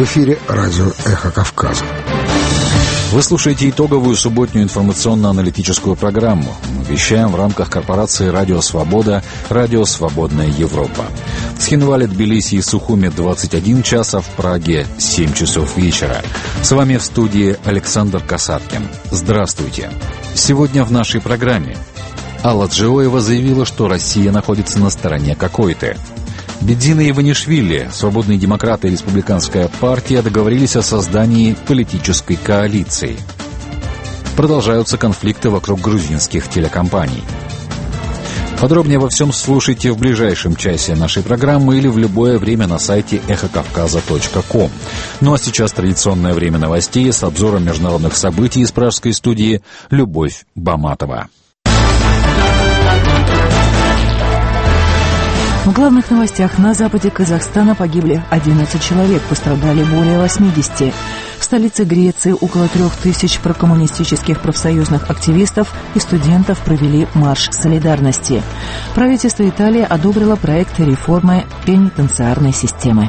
В эфире радио «Эхо Кавказа». Вы слушаете итоговую субботнюю информационно-аналитическую программу. Мы вещаем в рамках корпорации «Радио Свобода», «Радио Свободная Европа». В Цхинвале, Тбилиси и Сухуме 21 час, а в Праге 7 часов вечера. С вами в студии Александр Касаткин. Здравствуйте. Сегодня в нашей программе Алла Джиоева заявила, что Россия находится на стороне какой-то. Бедзина Иванишвили, свободные демократы и республиканская партия договорились о создании политической коалиции. Продолжаются конфликты вокруг грузинских телекомпаний. Подробнее обо всем слушайте в ближайшем часе нашей программы или в любое время на сайте эхокавказа.ком. Ну а сейчас традиционное время новостей с обзором международных событий из пражской студии Любовь Баматова. В главных новостях: на западе Казахстана погибли 11 человек, пострадали более 80. В столице Греции около 3000 прокоммунистических профсоюзных активистов и студентов провели марш солидарности. Правительство Италии одобрило проект реформы пенитенциарной системы.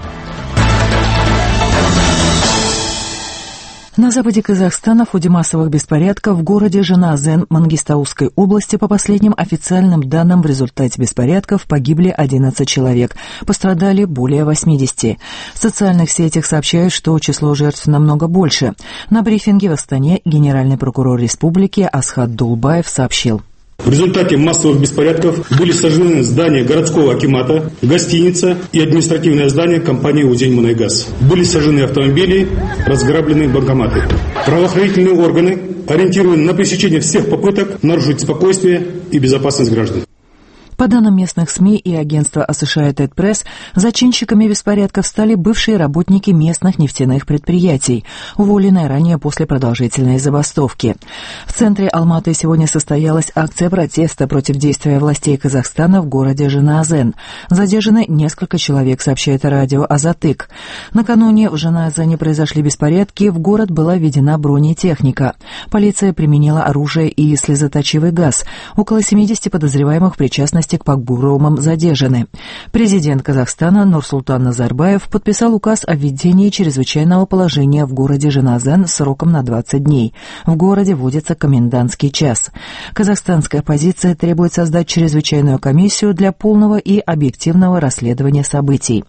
На западе Казахстана в ходе массовых беспорядков в городе Жаназен Мангистауской области, по последним официальным данным, в результате беспорядков погибли 11 человек, пострадали более 80. В социальных сетях сообщают, что число жертв намного больше. На брифинге в Астане генеральный прокурор республики Асхат Дулбаев сообщил: в результате массовых беспорядков были сожжены здания городского акимата, гостиница и административное здание компании «Удзень-Мунайгаз». Были сожжены автомобили, разграблены банкоматы. Правоохранительные органы ориентированы на пресечение всех попыток нарушить спокойствие и безопасность граждан. По данным местных СМИ и агентства Associated Press, зачинщиками беспорядков стали бывшие работники местных нефтяных предприятий, уволенные ранее после продолжительной забастовки. В центре Алматы сегодня состоялась акция протеста против действия властей Казахстана в городе Жаназен. Задержаны несколько человек, сообщает радио Азатык. Накануне в Жаназене произошли беспорядки, в город была введена бронетехника. Полиция применила оружие и слезоточивый газ. Около 70 подозреваемых в причастности к погромам задержаны. Президент Казахстана Нурсултан Назарбаев подписал указ о введении чрезвычайного положения в городе Жаназен сроком на 20 дней. В городе вводится комендантский час. Казахстанская оппозиция требует создать чрезвычайную комиссию для полного и объективного расследования событий.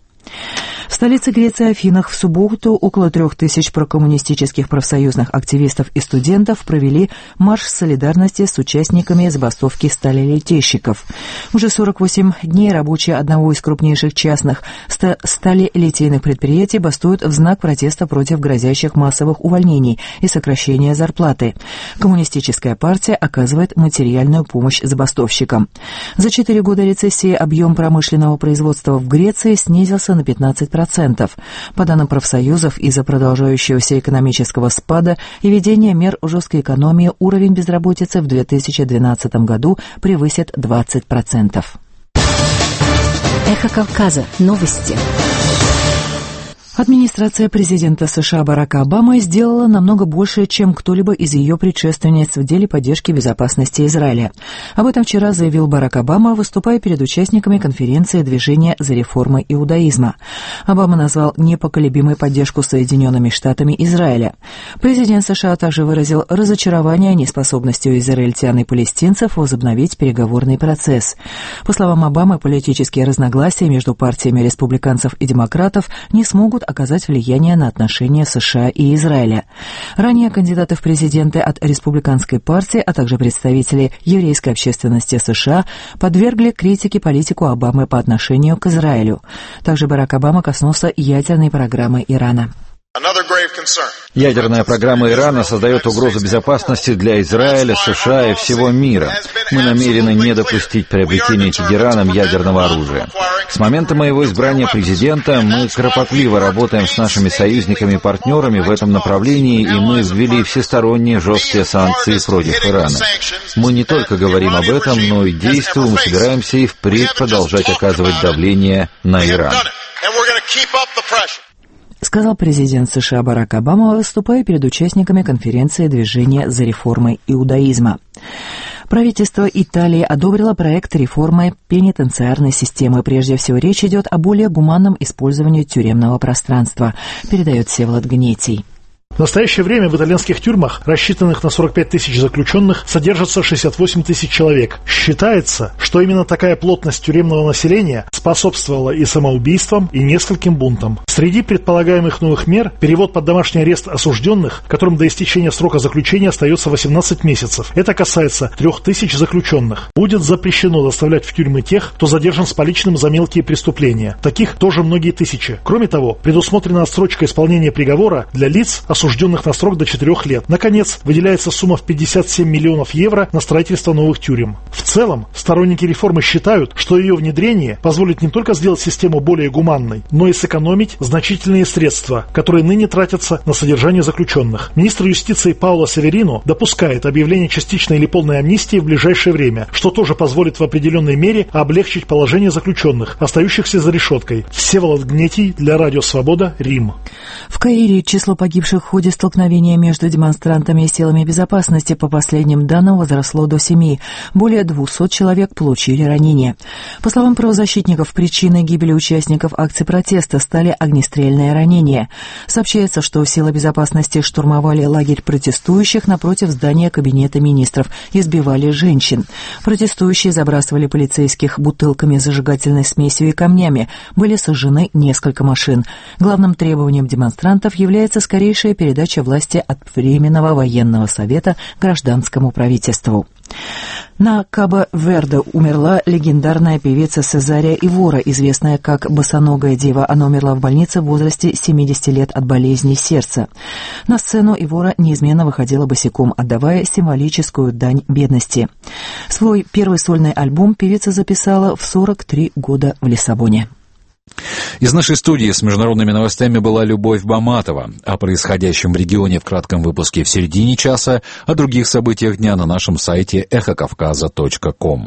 В столице Греции Афинах в субботу около 3000 прокоммунистических профсоюзных активистов и студентов провели марш солидарности с участниками забастовки сталелитейщиков. Уже 48 дней рабочие одного из крупнейших частных сталелитейных предприятий бастуют в знак протеста против грозящих массовых увольнений и сокращения зарплаты. Коммунистическая партия оказывает материальную помощь забастовщикам. За 4 года рецессии объем промышленного производства в Греции снизился на 15%. По данным профсоюзов, из-за продолжающегося экономического спада и введения мер жесткой экономии уровень безработицы в 2012 году превысит 20%. Эхо Кавказа. Новости. Администрация президента США Барака Обамы сделала намного больше, чем кто-либо из ее предшественниц в деле поддержки безопасности Израиля. Об этом вчера заявил Барак Обама, выступая перед участниками конференции движения за реформы иудаизма. Обама назвал непоколебимой поддержку Соединенными Штатами Израиля. Президент США также выразил разочарование неспособностью израильтян и палестинцев возобновить переговорный процесс. По словам Обамы, политические разногласия между партиями республиканцев и демократов не смогут оказать влияние на отношения США и Израиля. Ранее кандидаты в президенты от республиканской партии, а также представители еврейской общественности США подвергли критике политику Обамы по отношению к Израилю. Также Барак Обама коснулся ядерной программы Ирана. Ядерная программа Ирана создает угрозу безопасности для Израиля, США и всего мира. Мы намерены не допустить приобретения Тегераном ядерного оружия. С момента моего избрания президента мы кропотливо работаем с нашими союзниками и партнерами в этом направлении, и мы ввели всесторонние жесткие санкции против Ирана. Мы не только говорим об этом, но и действуем, и собираемся и впредь продолжать оказывать давление на Иран. Сказал президент США Барак Обама, выступая перед участниками конференции движения за реформы иудаизма. Правительство Италии одобрило проект реформы пенитенциарной системы. Прежде всего, речь идет о более гуманном использовании тюремного пространства, передает Всеволод Гнетий. В настоящее время в итальянских тюрьмах, рассчитанных на 45 тысяч заключенных, содержатся 68 тысяч человек. Считается, что именно такая плотность тюремного населения способствовала и самоубийствам, и нескольким бунтам. Среди предполагаемых новых мер перевод под домашний арест осужденных, которым до истечения срока заключения остается 18 месяцев. Это касается 3000 заключенных. Будет запрещено доставлять в тюрьмы тех, кто задержан с поличным за мелкие преступления. Таких тоже многие тысячи. Кроме того, предусмотрена отсрочка исполнения приговора для лиц, осужденных на срок до 4 лет. Наконец, выделяется сумма в 57 миллионов евро на строительство новых тюрем. В целом, сторонники реформы считают, что ее внедрение позволит не только сделать систему более гуманной, но и сэкономить значительные средства, которые ныне тратятся на содержание заключенных. Министр юстиции Паоло Северино допускает объявление частичной или полной амнистии в ближайшее время, что тоже позволит в определенной мере облегчить положение заключенных, остающихся за решеткой. Всеволод Гнетий для Радио Свобода, Рим. В Каире число погибших в ходе столкновения между демонстрантами и силами безопасности по последним данным возросло до 7. Более 200 человек получили ранения. По словам правозащитников, причиной гибели участников акций протеста стали огнестрельные ранения. Сообщается, что силы безопасности штурмовали лагерь протестующих напротив здания Кабинета министров, избивали женщин. Протестующие забрасывали полицейских бутылками с зажигательной смесью и камнями. Были сожжены несколько машин. Главным требованием демонстрантов является скорейшая передача власти от Временного военного совета гражданскому правительству. На Кабо-Верде умерла легендарная певица Сезария Ивора, известная как «Босоногая дева». Она умерла в больнице в возрасте 70 лет от болезни сердца. На сцену Ивора неизменно выходила босиком, отдавая символическую дань бедности. Свой первый сольный альбом певица записала в 43 года в Лиссабоне. Из нашей студии с международными новостями была Любовь Баматова. О происходящем в регионе в кратком выпуске в середине часа, о других событиях дня на нашем сайте эхокавказа.ком.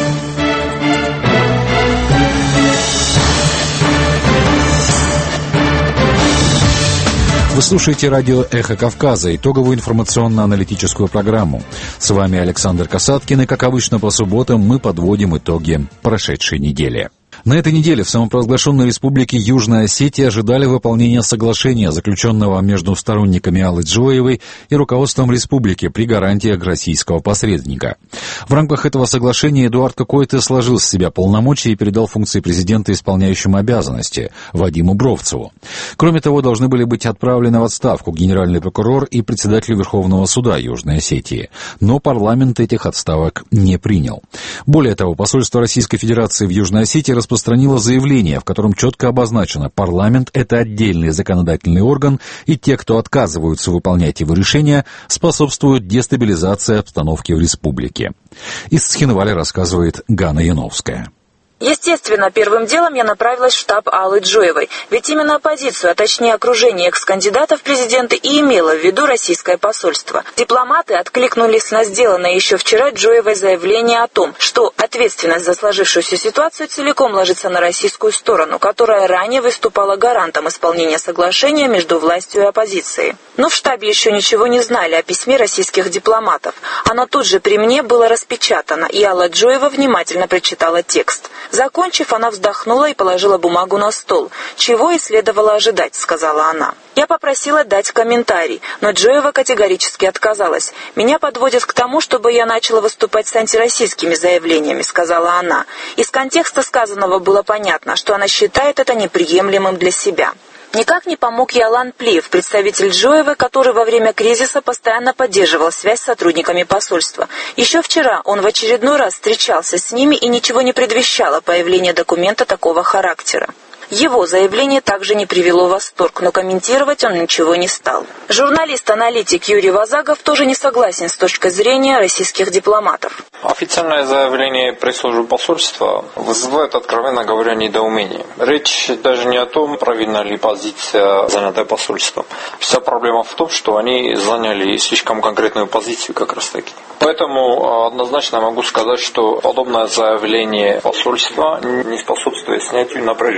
Вы слушаете радио «Эхо Кавказа», итоговую информационно-аналитическую программу. С вами Александр Касаткин, и, как обычно, по субботам мы подводим итоги прошедшей недели. На этой неделе в самопровозглашенной республике Южная Осетия ожидали выполнения соглашения, заключенного между сторонниками Аллы Джоевой и руководством республики при гарантиях российского посредника. В рамках этого соглашения Эдуард Кокойте сложил с себя полномочия и передал функции президента исполняющему обязанности Вадиму Бровцеву. Кроме того, должны были быть отправлены в отставку генеральный прокурор и председатель Верховного суда Южной Осетии. Но парламент этих отставок не принял. Более того, посольство Российской Федерации в Южной Осетии распространило заявление, в котором четко обозначено: парламент — это отдельный законодательный орган, и те, кто отказываются выполнять его решения, способствуют дестабилизации обстановки в республике. Из Цхинвали рассказывает Ганна Яновская. Естественно, первым делом я направилась в штаб Аллы Джоевой, ведь именно оппозицию, а точнее окружение экс-кандидата в президенты и имело в виду российское посольство. Дипломаты откликнулись на сделанное еще вчера Джоевой заявление о том, что ответственность за сложившуюся ситуацию целиком ложится на российскую сторону, которая ранее выступала гарантом исполнения соглашения между властью и оппозицией. Но в штабе еще ничего не знали о письме российских дипломатов. Оно тут же при мне было распечатано, и Алла Джоева внимательно прочитала текст. Закончив, она вздохнула и положила бумагу на стол. «Чего и следовало ожидать», — сказала она. Я попросила дать комментарий, но Джоева категорически отказалась. «Меня подводят к тому, чтобы я начала выступать с антироссийскими заявлениями», — сказала она. Из контекста сказанного было понятно, что она считает это неприемлемым для себя. Никак не помог и Алан Плиев, представитель Джоевой, который во время кризиса постоянно поддерживал связь с сотрудниками посольства. Еще вчера он в очередной раз встречался с ними, и ничего не предвещало появление документа такого характера. Его заявление также не привело в восторг, но комментировать он ничего не стал. Журналист-аналитик Юрий Вазагов тоже не согласен с точки зрения российских дипломатов. Официальное заявление пресс-службы посольства вызывает, откровенно говоря, недоумение. Речь даже не о том, правильна ли позиция, занятая посольством. Вся проблема в том, что они заняли слишком конкретную позицию как раз таки. Поэтому однозначно могу сказать, что подобное заявление посольства не способствует снятию напряженности.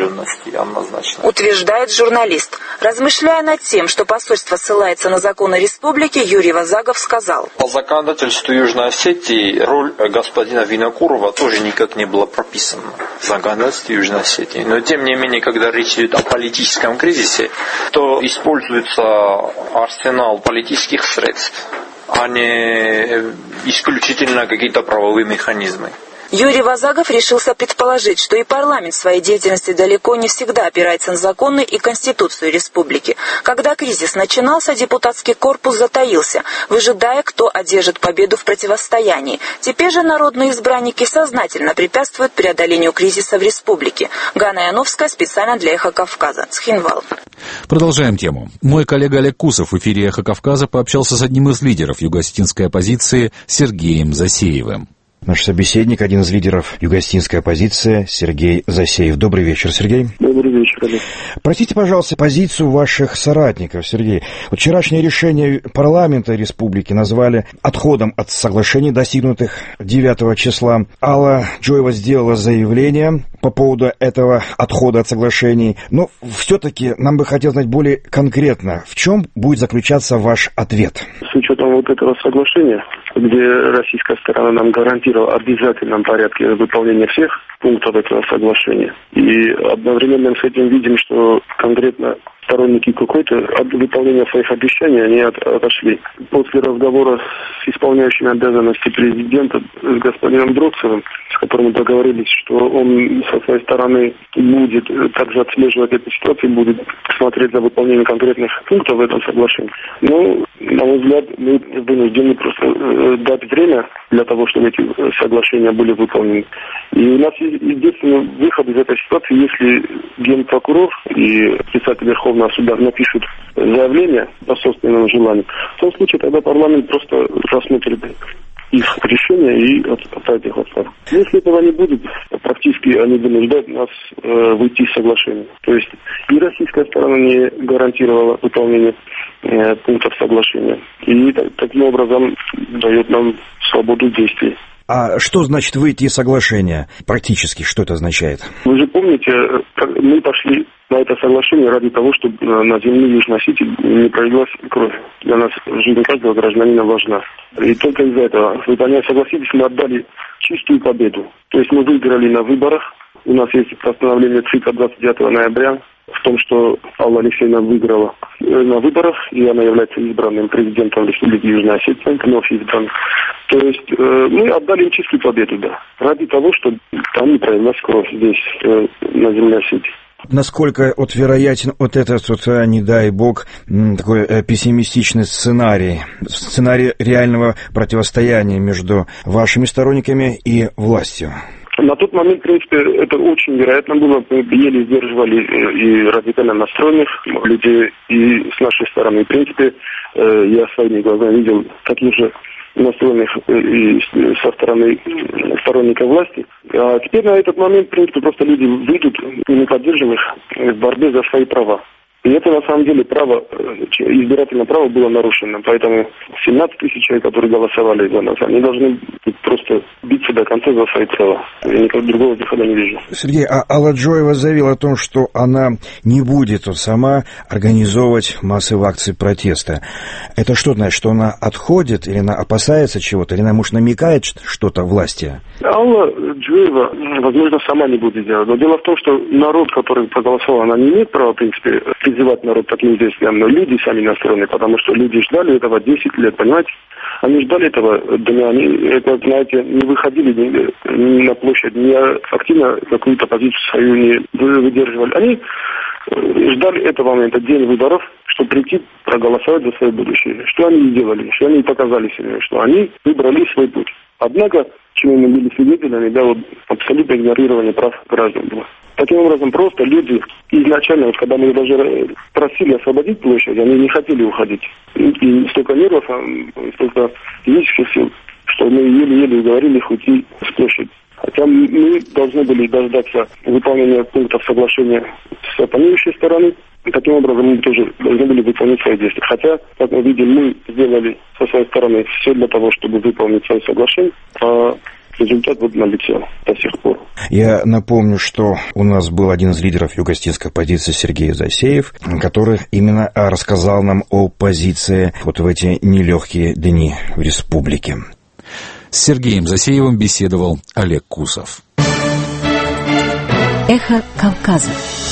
и однозначно. Утверждает журналист. Размышляя над тем, что посольство ссылается на законы республики, Юрий Вазагов сказал: по законодательству Южной Осетии роль господина Винокурова тоже никак не была прописана в законодательстве Южной Осетии. Но тем не менее, когда речь идет о политическом кризисе, то используется арсенал политических средств, а не исключительно какие-то правовые механизмы. Юрий Вазагов решился предположить, что и парламент в своей деятельности далеко не всегда опирается на законы и Конституцию республики. Когда кризис начинался, депутатский корпус затаился, выжидая, кто одержит победу в противостоянии. Теперь же народные избранники сознательно препятствуют преодолению кризиса в республике. Ганна Яновская специально для «Эхо Кавказа». Цхинвал. Продолжаем тему. Мой коллега Олег Кусов в эфире «Эхо Кавказа» пообщался с одним из лидеров юго-осетинской оппозиции Сергеем Засеевым. Наш собеседник, один из лидеров юго-осетинской оппозиции, Сергей Засеев. Добрый вечер, Сергей. Добрый вечер, Олег. Простите, пожалуйста, позицию ваших соратников, Сергей. Вот вчерашнее решение парламента республики назвали отходом от соглашений, достигнутых 9 числа. Алла Джоева сделала заявление по поводу этого отхода от соглашений. Но все-таки нам бы хотелось знать более конкретно, в чем будет заключаться ваш ответ? С учетом вот этого соглашения, где российская сторона нам гарантировала в обязательном порядке выполнение всех пунктов этого соглашения. И одновременно с этим видим, что конкретно сторонники какой-то от выполнения своих обещаний они отошли. После разговора с исполняющим обязанности президента, с господином Бродцевым, с которым мы договорились, что он со своей стороны будет также отслеживать эту ситуацию, будет смотреть за выполнением конкретных пунктов в этом соглашении. Но, на мой взгляд, мы вынуждены просто дать время для того, чтобы эти соглашения были выполнены. И у нас единственный выход из этой ситуации, если генпрокурор и председатель Верховного суда напишут заявление по собственному желанию, в том случае тогда парламент просто рассмотрит их решение и отправить их в отставку. Если этого не будет, практически они вынуждают нас выйти из соглашения. То есть и российская сторона не гарантировала выполнение пунктов соглашения. И таким образом дает нам свободу действий. А что значит выйти из соглашения? Практически, что это означает? Вы же помните, мы пошли на это соглашение ради того, чтобы на земле Южной Осетии не пролилась кровь. Для нас жизнь каждого гражданина важна. И только из-за этого, вы понимаете, согласились, мы отдали чистую победу. То есть мы выиграли на выборах. У нас есть постановление ЦИКа 29 ноября в том, что Алла Алексеевна выиграла на выборах, и она является избранным президентом Республики Южная Осетия, вновь избранным. То есть мы отдали им чистую победу, да, ради того, чтобы там не пролилась кровь здесь, на земле Осетии. Насколько вероятен этот, не дай бог, такой пессимистичный сценарий реального противостояния между вашими сторонниками и властью? На тот момент, в принципе, это очень вероятно было. Мы еле сдерживали и радикально настроенных людей, и с нашей стороны. В принципе, я своими глазами видел таких же настроенных и со стороны сторонников власти. А теперь на этот момент, в принципе, просто люди выйдут, и мы поддержим их в борьбе за свои права. И это, на самом деле, избирательное право было нарушено. Поэтому 17 тысяч человек, которые голосовали за нас, они должны просто биться до конца за свои права. Я никакого другого выхода не вижу. Сергей, а Алла Джоева заявила о том, что она не будет сама организовывать массовые акции протеста. Это что значит, что она отходит, или она опасается чего-то, или она, может, намекает что-то власти? Алла Джоева, возможно, сама не будет делать. Но дело в том, что народ, который проголосовал, она не имеет права, в принципе, призывать народ таким действиям, но люди сами настроены, потому что люди ждали этого 10 лет, понимаете? Они ждали этого дня, они, знаете, не выходили ни на площадь, не активно какую-то позицию свою не выдерживали. Они ждали этого момента, день выборов, чтобы прийти проголосовать за свое будущее. Что они сделали, что они показали себе, что они выбрали свой путь. Однако, чему мы были свидетелями, абсолютное игнорирование прав граждан было. Таким образом, просто люди изначально, когда мы даже просили освободить площадь, они не хотели уходить. И столько нервов, столько физических сил, что мы еле-еле уговорили их уйти с площади. Хотя мы должны были дождаться выполнения пунктов соглашения с оппонирующей стороны. И таким образом мы тоже должны были выполнить свои действия. Хотя, как мы видим, мы сделали со своей стороны все для того, чтобы выполнить свои соглашения. результат вот налицо до сих пор. Я напомню, что у нас был один из лидеров югостинской оппозиции Сергей Засеев, который именно рассказал нам о позиции вот в эти нелегкие дни в республике. С Сергеем Засеевым беседовал Олег Кусов. Эхо Кавказа.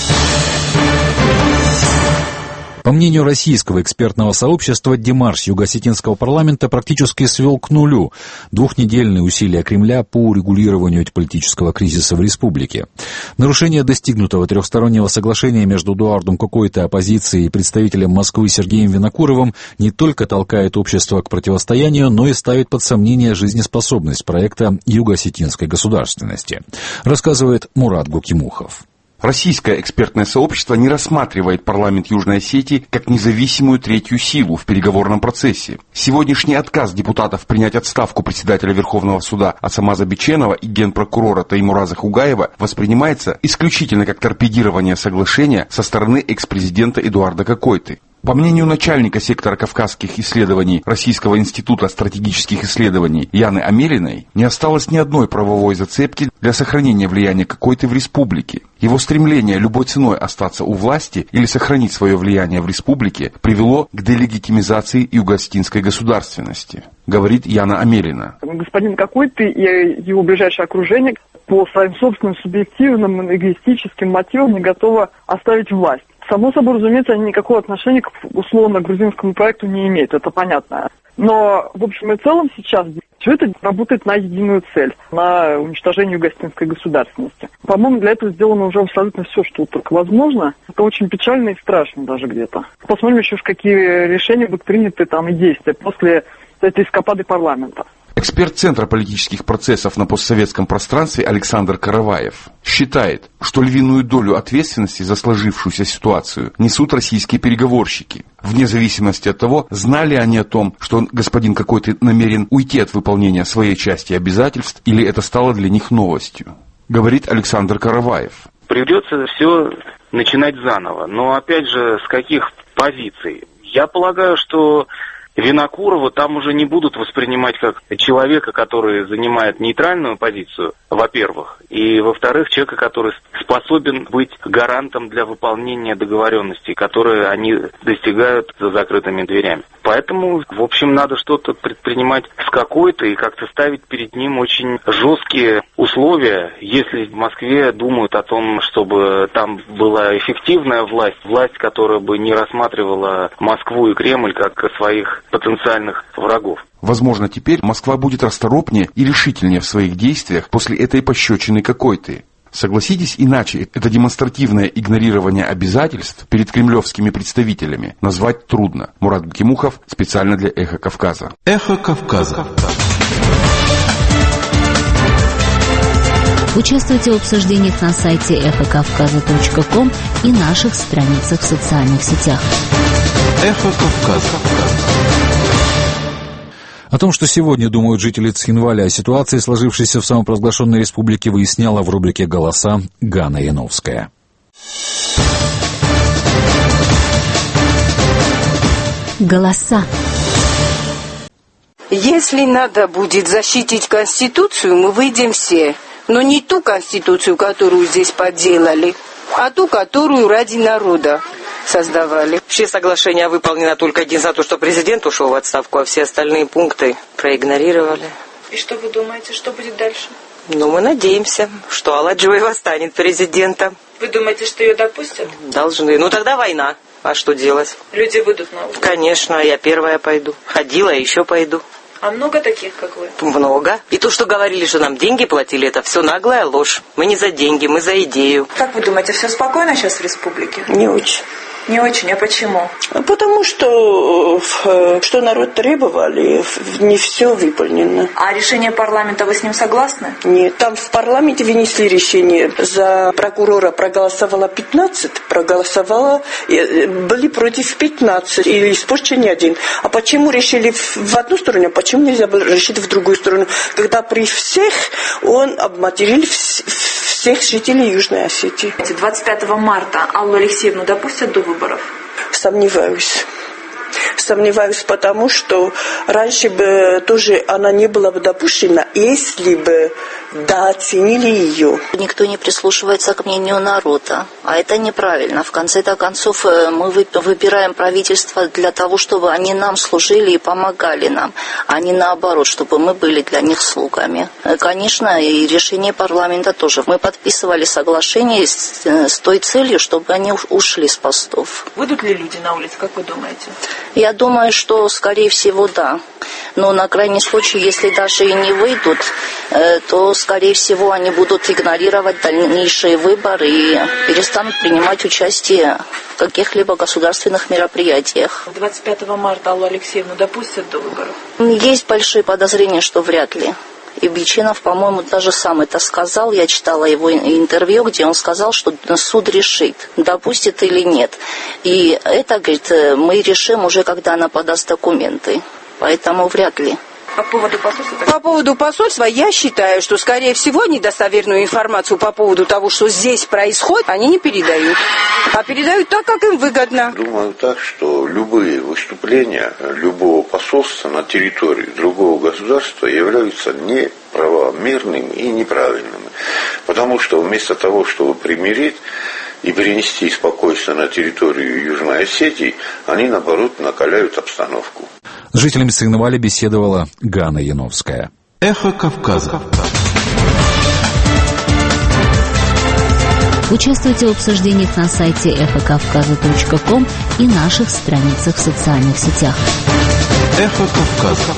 По мнению российского экспертного сообщества, демарш юго-осетинского парламента практически свел к нулю двухнедельные усилия Кремля по урегулированию политического кризиса в республике. Нарушение достигнутого трехстороннего соглашения между Эдуардом Кокойтой, оппозицией, и представителем Москвы Сергеем Винокуровым не только толкает общество к противостоянию, но и ставит под сомнение жизнеспособность проекта юго-осетинской государственности, рассказывает Мурат Гукимухов. Российское экспертное сообщество не рассматривает парламент Южной Осетии как независимую третью силу в переговорном процессе. Сегодняшний отказ депутатов принять отставку председателя Верховного суда Асамаза Биченова и генпрокурора Таймураза Хугаева воспринимается исключительно как торпедирование соглашения со стороны экс-президента Эдуарда Кокойты. По мнению начальника сектора кавказских исследований Российского института стратегических исследований Яны Амелиной, не осталось ни одной правовой зацепки для сохранения влияния Кокойты в республике. Его стремление любой ценой остаться у власти или сохранить свое влияние в республике привело к делегитимизации юго-осетинской государственности, говорит Яна Амелина. Господин Кокойты и его ближайшее окружение по своим собственным субъективным эгоистическим мотивам не готовы оставить власть. Само собой, разумеется, они никакого отношения к условно-грузинскому проекту не имеют, это понятно. Но, в общем и целом, сейчас все это работает на единую цель, на уничтожение юго-осетинской государственности. По-моему, для этого сделано уже абсолютно все, что только возможно. Это очень печально и страшно даже где-то. Посмотрим еще, какие решения будут приняты там и действия после этой эскапады парламента. Эксперт Центра политических процессов на постсоветском пространстве Александр Караваев считает, что львиную долю ответственности за сложившуюся ситуацию несут российские переговорщики, вне зависимости от того, знали они о том, что господин Кокойта намерен уйти от выполнения своей части обязательств, или это стало для них новостью, говорит Александр Караваев. Придется все начинать заново, но опять же, с каких позиций? Я полагаю, что Винокурова там уже не будут воспринимать как человека, который занимает нейтральную позицию, во-первых, и, во-вторых, человека, который способен быть гарантом для выполнения договоренностей, которые они достигают за закрытыми дверями. Поэтому, в общем, надо что-то предпринимать с Кокойтой и как-то ставить перед ним очень жесткие условия, если в Москве думают о том, чтобы там была эффективная власть, которая бы не рассматривала Москву и Кремль как своих потенциальных врагов. Возможно, теперь Москва будет расторопнее и решительнее в своих действиях после этой пощечины Кокойты. Согласитесь, иначе это демонстративное игнорирование обязательств перед кремлевскими представителями назвать трудно. Мурат Гукимухов специально для «Эхо Кавказа». «Эхо Кавказа». Участвуйте в обсуждениях на сайте эхокавказа.ком и наших страницах в социальных сетях. «Эхо Кавказа». О том, что сегодня думают жители Цхинваля о ситуации, сложившейся в самопровозглашенной республике, выясняла в рубрике «Голоса» Ганна Яновская. Голоса. Если надо будет защитить Конституцию, мы выйдем все. Но не ту Конституцию, которую здесь подделали, а ту, которую ради народа создавали. Все соглашения выполнены только один за то, что президент ушел в отставку, а все остальные пункты проигнорировали. И что вы думаете, что будет дальше? Ну, мы надеемся, что Алла Джоева станет президентом. Вы думаете, что ее допустят? Должны. Ну, тогда война. А что делать? Люди выйдут на улицу. Конечно, я первая пойду. Ходила, еще пойду. А много таких, как вы? Много. И то, что говорили, что нам деньги платили, это все наглая ложь. Мы не за деньги, мы за идею. Как вы думаете, все спокойно сейчас в республике? Не очень. Не очень, а почему? Потому что народ требовали, не все выполнено. А решение парламента, вы с ним согласны? Нет, там в парламенте вынесли решение. За прокурора проголосовало 15, были против 15, или испорчен один. А почему решили в одну сторону, а почему нельзя было решить в другую сторону? Когда при всех он обматерил всех жителей Южной Осетии. 25 марта Аллу Алексеевну допустят до выборов? Сомневаюсь. сомневаюсь, потому что раньше бы тоже она не была бы допущена, если бы дооценили ее. Никто не прислушивается к мнению народа, а это неправильно. В конце-то концов мы выбираем правительство для того, чтобы они нам служили и помогали нам, а не наоборот, чтобы мы были для них слугами. Конечно, и решение парламента тоже. Мы подписывали соглашение с той целью, чтобы они ушли с постов. Выйдут ли люди на улицу, как вы думаете? Я думаю, что, скорее всего, да. Но на крайний случай, если даже и не выйдут, то, скорее всего, они будут игнорировать дальнейшие выборы и перестанут принимать участие в каких-либо государственных мероприятиях. 25 марта Аллу Алексеевну допустят до выборов? Есть большие подозрения, что вряд ли. И Бичинов, по-моему, даже сам это сказал. Я читала его интервью, где он сказал, что суд решит, допустит или нет. И это, говорит, мы решим уже, когда она подаст документы. Поэтому вряд ли. По поводу посольства? По поводу посольства я считаю, что, скорее всего, недостоверную информацию по поводу того, что здесь происходит, они не передают. А передают так, как им выгодно. Думаю так, что любые выступления любого посольства на территории другого государства являются неправомерными и неправильными. Потому что вместо того, чтобы примирить и перенести спокойствие на территорию Южной Осетии, они, наоборот, накаляют обстановку. С жителями Сыгнывали беседовала Ганна Яновская. Эхо Кавказа. Участвуйте в обсуждениях на сайте эхокавказа.ком и наших страницах в социальных сетях. Эхо Кавказа.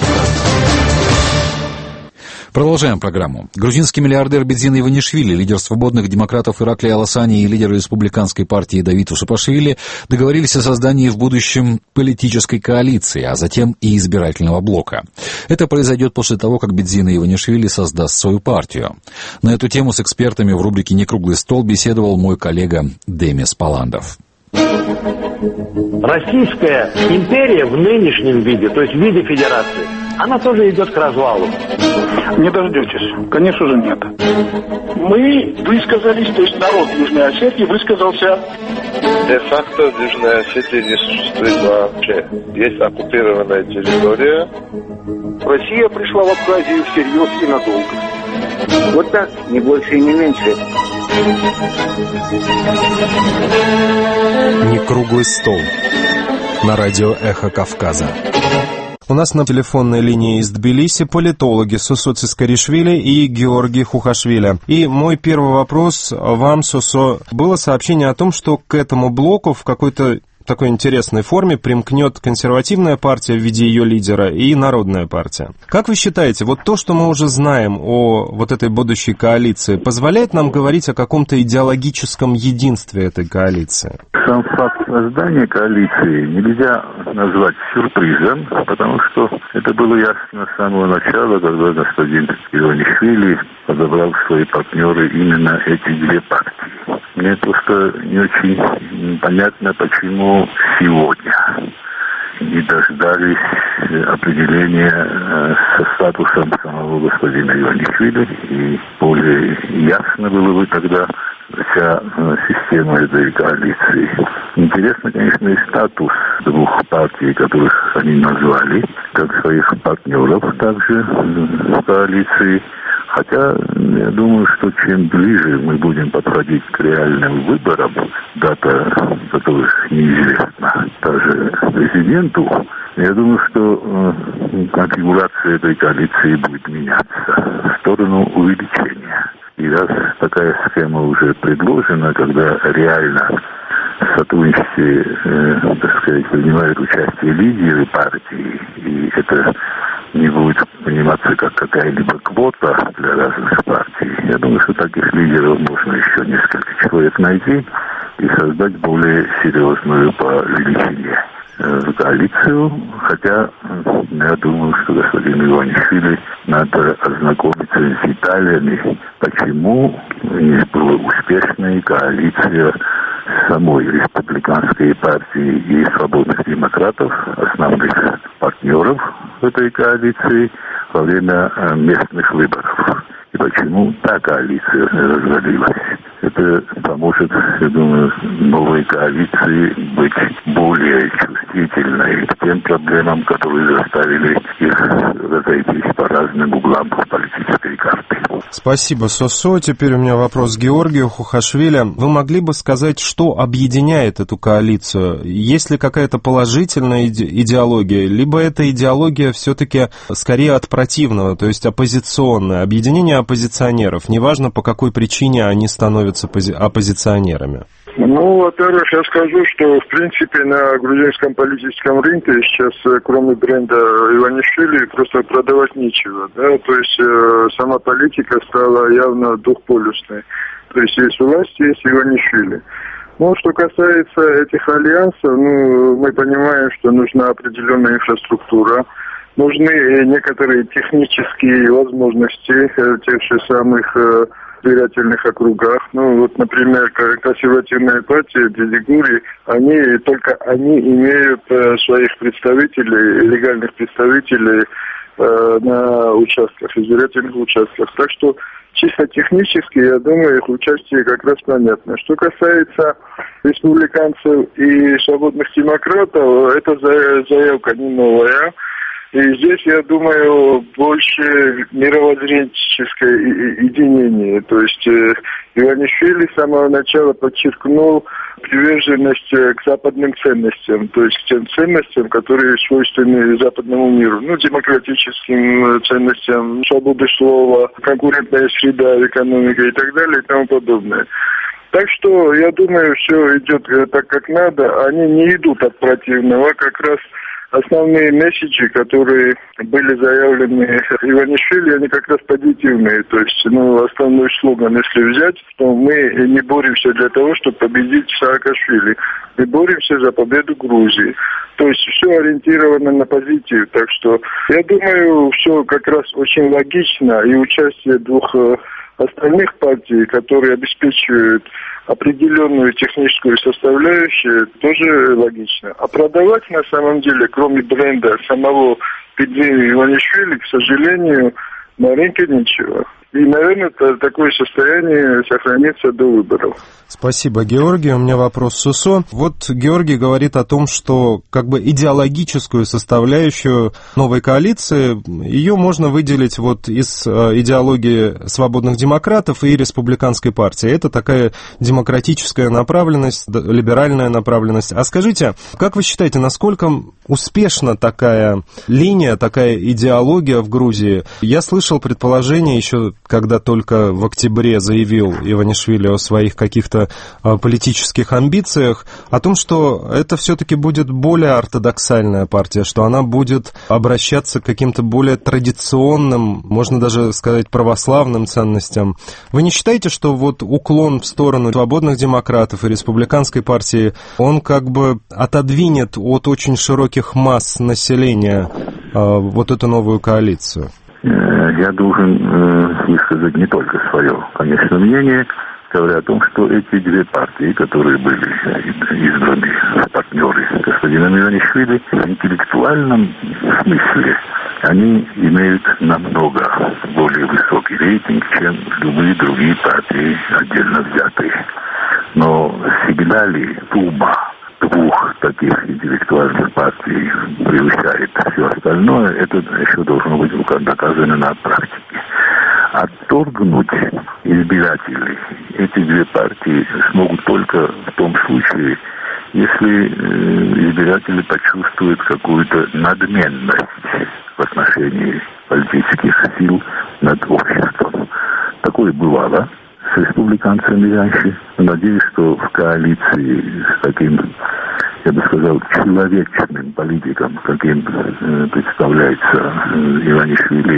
Продолжаем программу. Грузинский миллиардер Бедзин Иванишвили, лидер свободных демократов Ираклий Аласани и лидер республиканской партии Давид Усупашвили договорились о создании в будущем политической коалиции, а затем и избирательного блока. Это произойдет после того, как Бедзин Иванишвили создаст свою партию. На эту тему с экспертами в рубрике «Некруглый стол» беседовал мой коллега Демис Паландов. Российская империя в нынешнем виде, то есть в виде федерации, она тоже идет к развалу. Не дождетесь. Конечно же, нет. Мы высказались, то есть народ Южной Осетии высказался. Де-факто в Южной Осетии не существует вообще. Есть оккупированная территория. Россия пришла в Абхазию всерьез и надолго. Вот так, не больше и не меньше. Некруглый стол на радио «Эхо Кавказа». У нас на телефонной линии из Тбилиси политологи Сосо Цискаришвили и Георгий Хухашвили. И мой первый вопрос вам, Сосо. Было сообщение о том, что к этому блоку в какой-то такой интересной форме примкнет консервативная партия в виде ее лидера и народная партия. Как вы считаете, вот то, что мы уже знаем о вот этой будущей коалиции, позволяет нам говорить о каком-то идеологическом единстве этой коалиции? Сам факт создания коалиции нельзя назвать сюрпризом, потому что это было ясно с самого начала, когда господин Иванишвили подобрал в свои партнеры именно эти две партии. Мне просто не очень понятно, почему сегодня не дождались определения со статусом самого господина Иванишвили, и более ясно было бы тогда вся система этой коалиции. Интересно, конечно, и статус двух партий, которых они назвали, как своих партнеров также в коалиции. Хотя я думаю, что чем ближе мы будем подходить к реальным выборам, дата которых неизвестна даже президенту, я думаю, что конфигурация этой коалиции будет меняться в сторону увеличения. И раз такая схема уже предложена, когда реально в сотрудничестве, так сказать, принимают участие лидеры партии, и это не будет пониматься как какая-либо квота для разных партий. Я думаю, что таких лидеров можно еще несколько человек найти и создать более серьезную по величине коалицию, хотя я думаю, что господину Иванишвили надо ознакомиться с деталями, почему не была успешной коалиция самой республиканской партии и свободных демократов, основных партнеров этой коалиции во время местных выборов. И почему та коалиция развалилась. Это поможет, я думаю, новой коалиции быть более чувствительной к тем проблемам, которые заставили их разойтись по разным углам политической карты. Спасибо, Сосо. Теперь у меня вопрос к Георгию Хухашвили. Вы могли бы сказать, что объединяет эту коалицию? Есть ли какая-то положительная идеология, либо эта идеология все-таки скорее от противного, то есть оппозиционная, объединение оппозиционеров, неважно по какой причине они становятся оппозиционерами? Ну, во-первых, я скажу, что, в принципе, на грузинском политическом рынке сейчас, кроме бренда Иванишвили, просто продавать нечего, да, то есть сама политика стала явно двухполюсной, то есть есть власть, есть Иванишвили. Ну, что касается этих альянсов, ну, мы понимаем, что нужна определенная инфраструктура, нужны некоторые технические возможности тех же самых избирательных округах. Ну, вот, например, консервативная партия Дидигури, они имеют своих представителей, легальных представителей на участках, избирательных участках. Так что чисто технически, я думаю, их участие как раз понятно. Что касается республиканцев и свободных демократов, это заявка не новая. И здесь, я думаю, больше мировоззренческое единение. То есть Иванишвили с самого начала подчеркнул приверженность к западным ценностям, то есть к тем ценностям, которые свойственны западному миру. Ну, демократическим ценностям, свободы слова, конкурентная среда, экономика и так далее и тому подобное. Так что, я думаю, все идет так, как надо. Они не идут от противного, как раз основные месседжи, которые были заявлены Иванишвили, они как раз позитивные. То есть, основной слоган, если взять, что мы не боремся для того, чтобы победить Саакашвили. Мы боремся за победу Грузии. То есть, все ориентировано на позитив. Так что, я думаю, все как раз очень логично. И участие двух остальных партий, которые обеспечивают определенную техническую составляющую, тоже логично. А продавать на самом деле, кроме бренда самого Пидзини Иванишвили, к сожалению, на рынке ничего. И, наверное, такое состояние сохранится до выборов. Спасибо, Георгий. У меня вопрос Сусо. Вот Георгий говорит о том, что как бы идеологическую составляющую новой коалиции, ее можно выделить вот из идеологии свободных демократов и республиканской партии. Это такая демократическая направленность, либеральная направленность. А скажите, как вы считаете, насколько успешна такая линия, такая идеология в Грузии? Я слышал предположение еще, когда только в октябре заявил Иванишвили о своих каких-то политических амбициях, о том, что это все-таки будет более ортодоксальная партия, что она будет обращаться к каким-то более традиционным, можно даже сказать, православным ценностям. Вы не считаете, что вот уклон в сторону свободных демократов и республиканской партии, он как бы отодвинет от очень широких масс населения вот эту новую коалицию? Я должен высказать не только свое, конечно, мнение, говоря о том, что эти две партии, которые были избраны партнеры господина Иванишвили, в интеллектуальном смысле они имеют намного более высокий рейтинг, чем любые другие партии отдельно взятые. Но всегда ли судьба двух таких интеллектуальных партий превышает все остальное, это еще должно быть доказано на практике. Отторгнуть избирателей эти две партии смогут только в том случае, если избиратели почувствуют какую-то надменность в отношении политических сил над обществом. Такое бывало с республиканцами раньше. Надеюсь, что в коалиции с таким, я бы сказал, человечным политиком, каким представляется Иванишвили,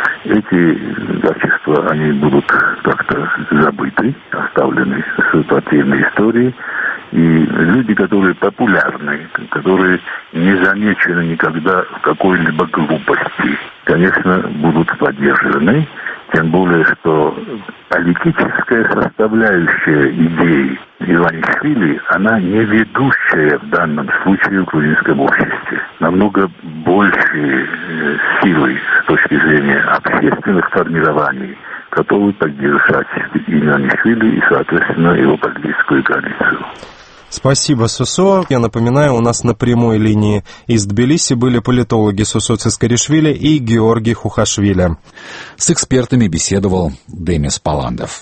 эти качества, они будут как-то забыты, оставлены в партийной истории. И люди, которые популярны, которые не замечены никогда в какой-либо глупости, конечно, будут поддержаны. Тем более, что политическая составляющая идеи Иванишвили, она не ведущая в данном случае в грузинском обществе. Намного большей силой с точки зрения общественных формирований, готовы поддержать Иванишвили и, соответственно, его политическую коалицию. Спасибо, Сусо. Я напоминаю, у нас на прямой линии из Тбилиси были политологи Сусо Цискаришвили и Георгий Хухашвили. С экспертами беседовал Демис Паландов.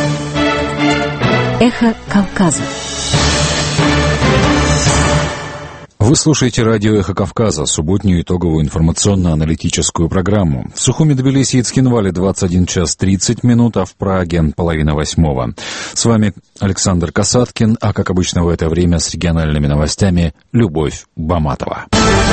Эхо Кавказа. Вы слушаете радио «Эхо Кавказа», субботнюю итоговую информационно-аналитическую программу. В Сухуми, Тбилиси и Цхинвале 21 час 30 минут, а в Праге 7:30. С вами Александр Касаткин, а как обычно в это время с региональными новостями Любовь Баматова.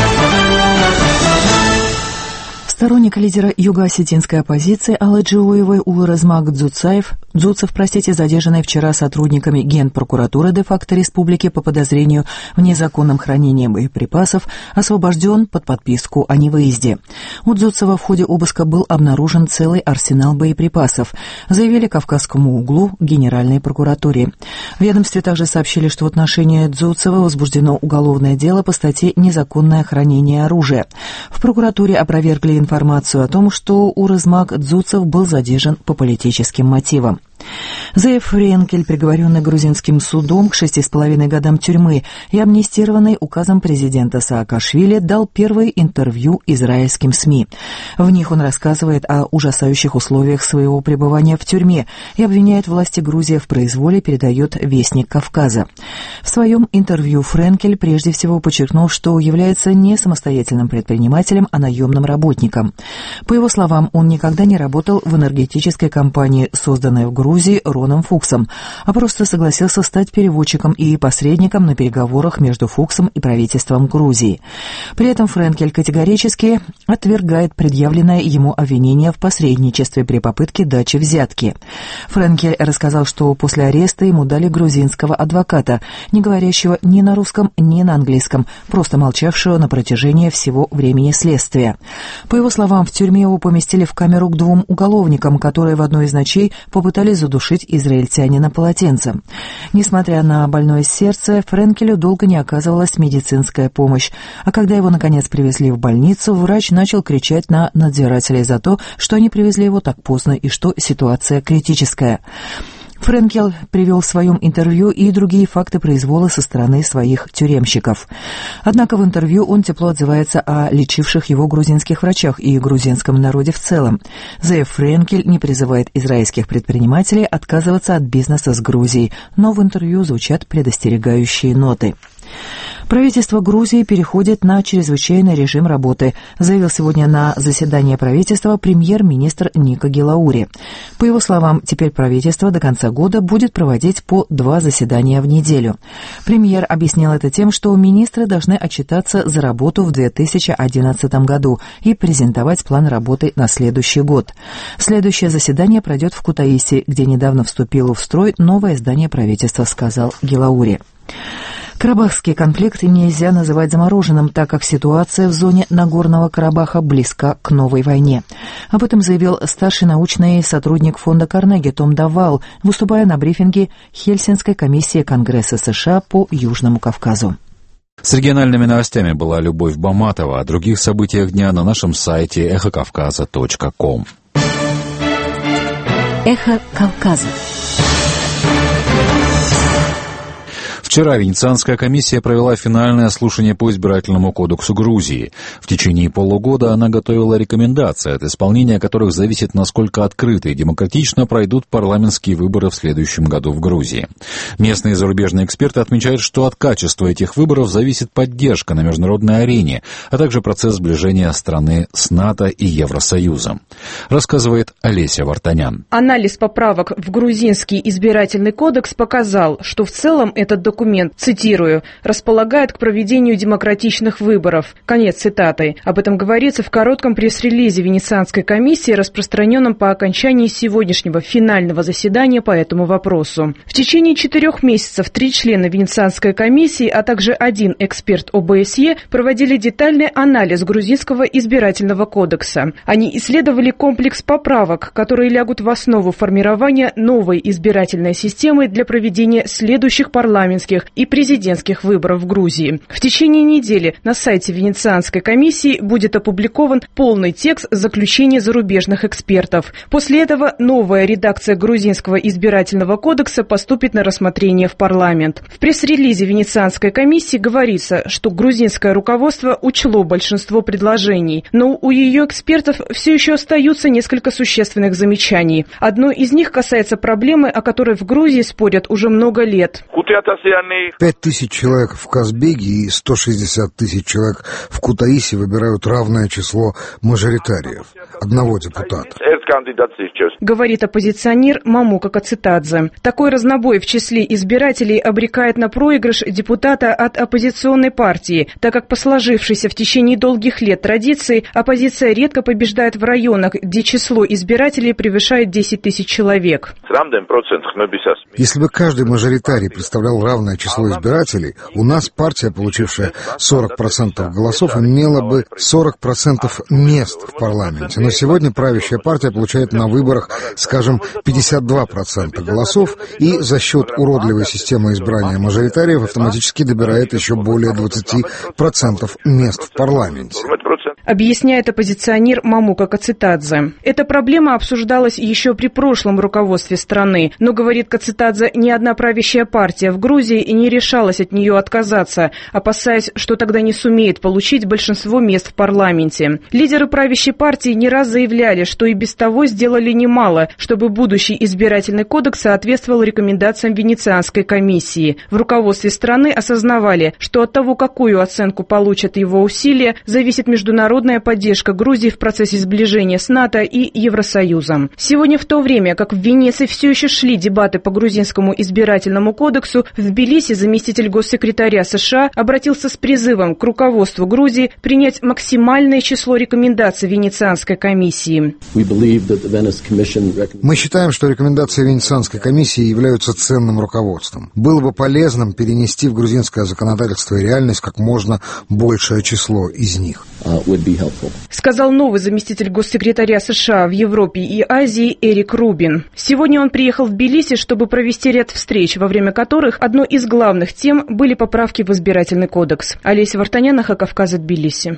Сторонник лидера юго-осетинской оппозиции Аллы Джоевой Уразмаг Дзуцев, задержанный вчера сотрудниками Генпрокуратуры де-факто республики по подозрению в незаконном хранении боеприпасов, освобожден под подписку о невыезде. У Дзуцева в ходе обыска был обнаружен целый арсенал боеприпасов, заявили Кавказскому углу Генеральной прокуратуре. В ведомстве также сообщили, что в отношении Дзуцева возбуждено уголовное дело по статье «Незаконное хранение оружия». В прокуратуре опровергли информацию о том, что Уразмаг Дзуцев был задержан по политическим мотивам. Зеев Френкель, приговоренный грузинским судом к 6,5 годам тюрьмы и амнистированный указом президента Саакашвили, дал первое интервью израильским СМИ. В них он рассказывает о ужасающих условиях своего пребывания в тюрьме и обвиняет власти Грузии в произволе, передает Вестник Кавказа. В своем интервью Френкель прежде всего подчеркнул, что является не самостоятельным предпринимателем, а наемным работником. По его словам, он никогда не работал в энергетической компании, созданной в Грузии Роном Фуксом, а просто согласился стать переводчиком и посредником на переговорах между Фуксом и правительством Грузии. При этом Френкель категорически отвергает предъявленное ему обвинение в посредничестве при попытке дачи взятки. Френкель рассказал, что после ареста ему дали грузинского адвоката, не говорящего ни на русском, ни на английском, просто молчавшего на протяжении всего времени следствия. По его словам, в тюрьме его поместили в камеру к двум уголовникам, которые в одной из ночей попытались задушить израильтянина полотенцем. Несмотря на больное сердце, Френкелю долго не оказывалась медицинская помощь, а когда его наконец привезли в больницу, врач начал кричать на надзирателей за то, что они привезли его так поздно и что ситуация критическая. Френкель привел в своем интервью и другие факты произвола со стороны своих тюремщиков. Однако в интервью он тепло отзывается о лечивших его грузинских врачах и грузинском народе в целом. Зеев Френкель не призывает израильских предпринимателей отказываться от бизнеса с Грузией, но в интервью звучат предостерегающие ноты. Правительство Грузии переходит на чрезвычайный режим работы, заявил сегодня на заседании правительства премьер-министр Ника Гелаури. По его словам, теперь правительство до конца года будет проводить по 2 заседания в неделю. Премьер объяснил это тем, что министры должны отчитаться за работу в 2011 году и презентовать план работы на следующий год. Следующее заседание пройдет в Кутаиси, где недавно вступило в строй новое здание правительства, сказал Гелаури. Карабахский конфликт нельзя называть замороженным, так как ситуация в зоне Нагорного Карабаха близка к новой войне. Об этом заявил старший научный сотрудник фонда Карнеги Том Давал, выступая на брифинге Хельсинской комиссии Конгресса США по Южному Кавказу. С региональными новостями была Любовь Баматова. О других событиях дня на нашем сайте эхокавказа.ком. Эхо Кавказа. Вчера Венецианская комиссия провела финальное слушание по избирательному кодексу Грузии. В течение полугода она готовила рекомендации, от исполнения которых зависит, насколько открыто и демократично пройдут парламентские выборы в следующем году в Грузии. Местные и зарубежные эксперты отмечают, что от качества этих выборов зависит поддержка на международной арене, а также процесс сближения страны с НАТО и Евросоюзом. Рассказывает Олеся Вартанян. Анализ поправок в грузинский избирательный кодекс показал, что в целом этот документ, цитирую, «располагает к проведению демократичных выборов». Конец цитаты. Об этом говорится в коротком пресс-релизе Венецианской комиссии, распространенном по окончании сегодняшнего финального заседания по этому вопросу. В течение 4 месяцев 3 члена Венецианской комиссии, а также 1 эксперт ОБСЕ проводили детальный анализ грузинского избирательного кодекса. Они исследовали комплекс поправок, которые лягут в основу формирования новой избирательной системы для проведения следующих парламентских парламентских и президентских выборов в Грузии. В течение недели на сайте Венецианской комиссии будет опубликован полный текст заключения зарубежных экспертов. После этого новая редакция грузинского избирательного кодекса поступит на рассмотрение в парламент. В пресс-релизе Венецианской комиссии говорится, что грузинское руководство учло большинство предложений, но у ее экспертов все еще остаются несколько существенных замечаний. Одно из них касается проблемы, о которой в Грузии спорят уже много лет. 5000 человек в Казбеге и 160 тысяч человек в Кутаиси выбирают равное число мажоритариев, одного депутата. Говорит оппозиционер Мамука Кацитадзе. Такой разнобой в числе избирателей обрекает на проигрыш депутата от оппозиционной партии, так как по сложившейся в течение долгих лет традиции оппозиция редко побеждает в районах, где число избирателей превышает 10 тысяч человек. Если бы каждый мажоритарий представлял равное число избирателей, у нас партия, получившая 40% голосов, имела бы 40% мест в парламенте. Но сегодня правящая партия получает на выборах, скажем, 52% голосов и за счет уродливой системы избрания мажоритариев автоматически добирает еще более 20% мест в парламенте. Объясняет оппозиционер Мамука Кацитадзе. Эта проблема обсуждалась еще при прошлом руководстве страны, но, говорит Кацитадзе, ни одна правящая партия в Грузии не решалась от нее отказаться, опасаясь, что тогда не сумеет получить большинство мест в парламенте. Лидеры правящей партии не раз заявляли, что и без того сделали немало, чтобы будущий избирательный кодекс соответствовал рекомендациям Венецианской комиссии. В руководстве страны осознавали, что от того, какую оценку получат его усилия, зависит международная поддержка Грузии в процессе сближения с НАТО и Евросоюзом. Сегодня, в то время как в Венеции все еще шли дебаты по грузинскому избирательному кодексу, в Тбилиси заместитель госсекретаря США обратился с призывом к руководству Грузии принять максимальное число рекомендаций Венецианской комиссии. Мы считаем, что рекомендации Венецианской комиссии являются ценным руководством. Было бы полезным перенести в грузинское законодательство и реальность как можно большее число из них. Сказал новый заместитель госсекретаря США в Европе и Азии Эрик Рубин. Сегодня он приехал в Тбилиси, чтобы провести ряд встреч, во время которых одной из главных тем были поправки в избирательный кодекс. Олеся Вартанян, Эхо Кавказа, Тбилиси.